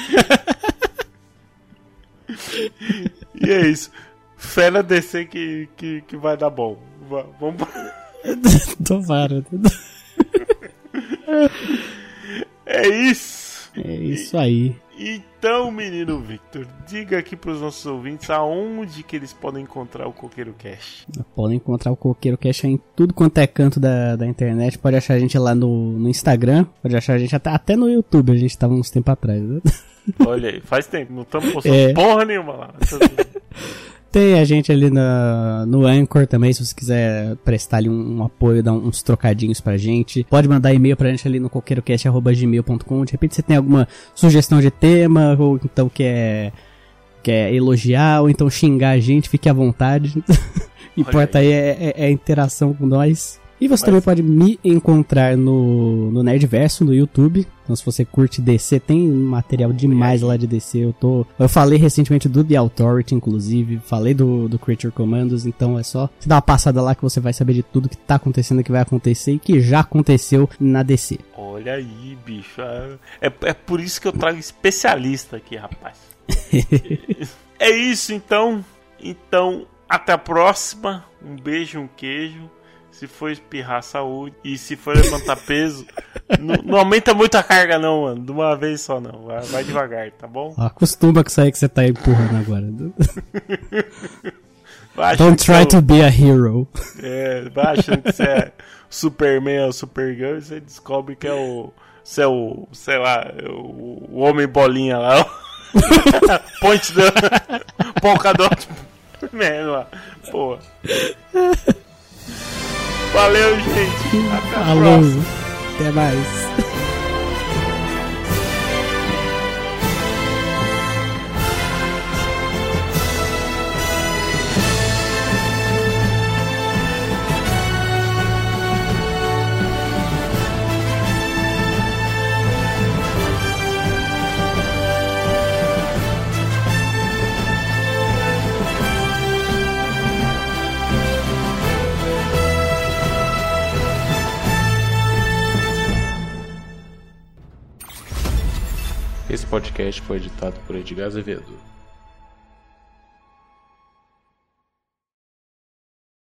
E é isso. Fé na DC que vai dar bom. Vamos. Tomara. É isso. É isso aí. Então Então, menino Victor, diga aqui pros nossos ouvintes aonde que eles podem encontrar o Coqueiro Cast. Podem encontrar o Coqueiro Cast em tudo quanto é canto da internet. Pode achar a gente lá no Instagram, pode achar a gente até no YouTube, a gente tava uns tempo atrás, né? Olha aí, faz tempo, não estamos postando porra nenhuma lá. Tem a gente ali no Anchor também, se você quiser prestar ali um apoio, dar uns trocadinhos pra gente. Pode mandar e-mail pra gente ali no coqueirocast@gmail.com. De repente você tem alguma sugestão de tema, ou então quer elogiar, ou então xingar a gente, fique à vontade. Importa aí é a interação com nós. E você também pode me encontrar no Nerdverso, no YouTube. Então se você curte DC, tem material demais lá de DC. Eu falei recentemente do The Authority, inclusive. Falei do Creature Commandos. Então é só você dar uma passada lá que você vai saber de tudo que tá acontecendo, que vai acontecer e que já aconteceu na DC. Olha aí, bicho. É por isso que eu trago especialista aqui, rapaz. É isso, então. Então, até a próxima. Um beijo, um queijo. Se for espirrar, saúde. E se for levantar peso, não aumenta muito a carga não, mano. De uma vez só não. Vai devagar, tá bom? Acostuma com isso aí que você tá empurrando agora. Don't try to be a hero. Vai achando que você é Superman ou Supergirl e você descobre que você é o, sei lá, o homem bolinha lá. Ponte do Polkadot Man lá. Pô. Valeu, gente. Até a próxima. Até mais. Esse podcast foi editado por Edgar Azevedo.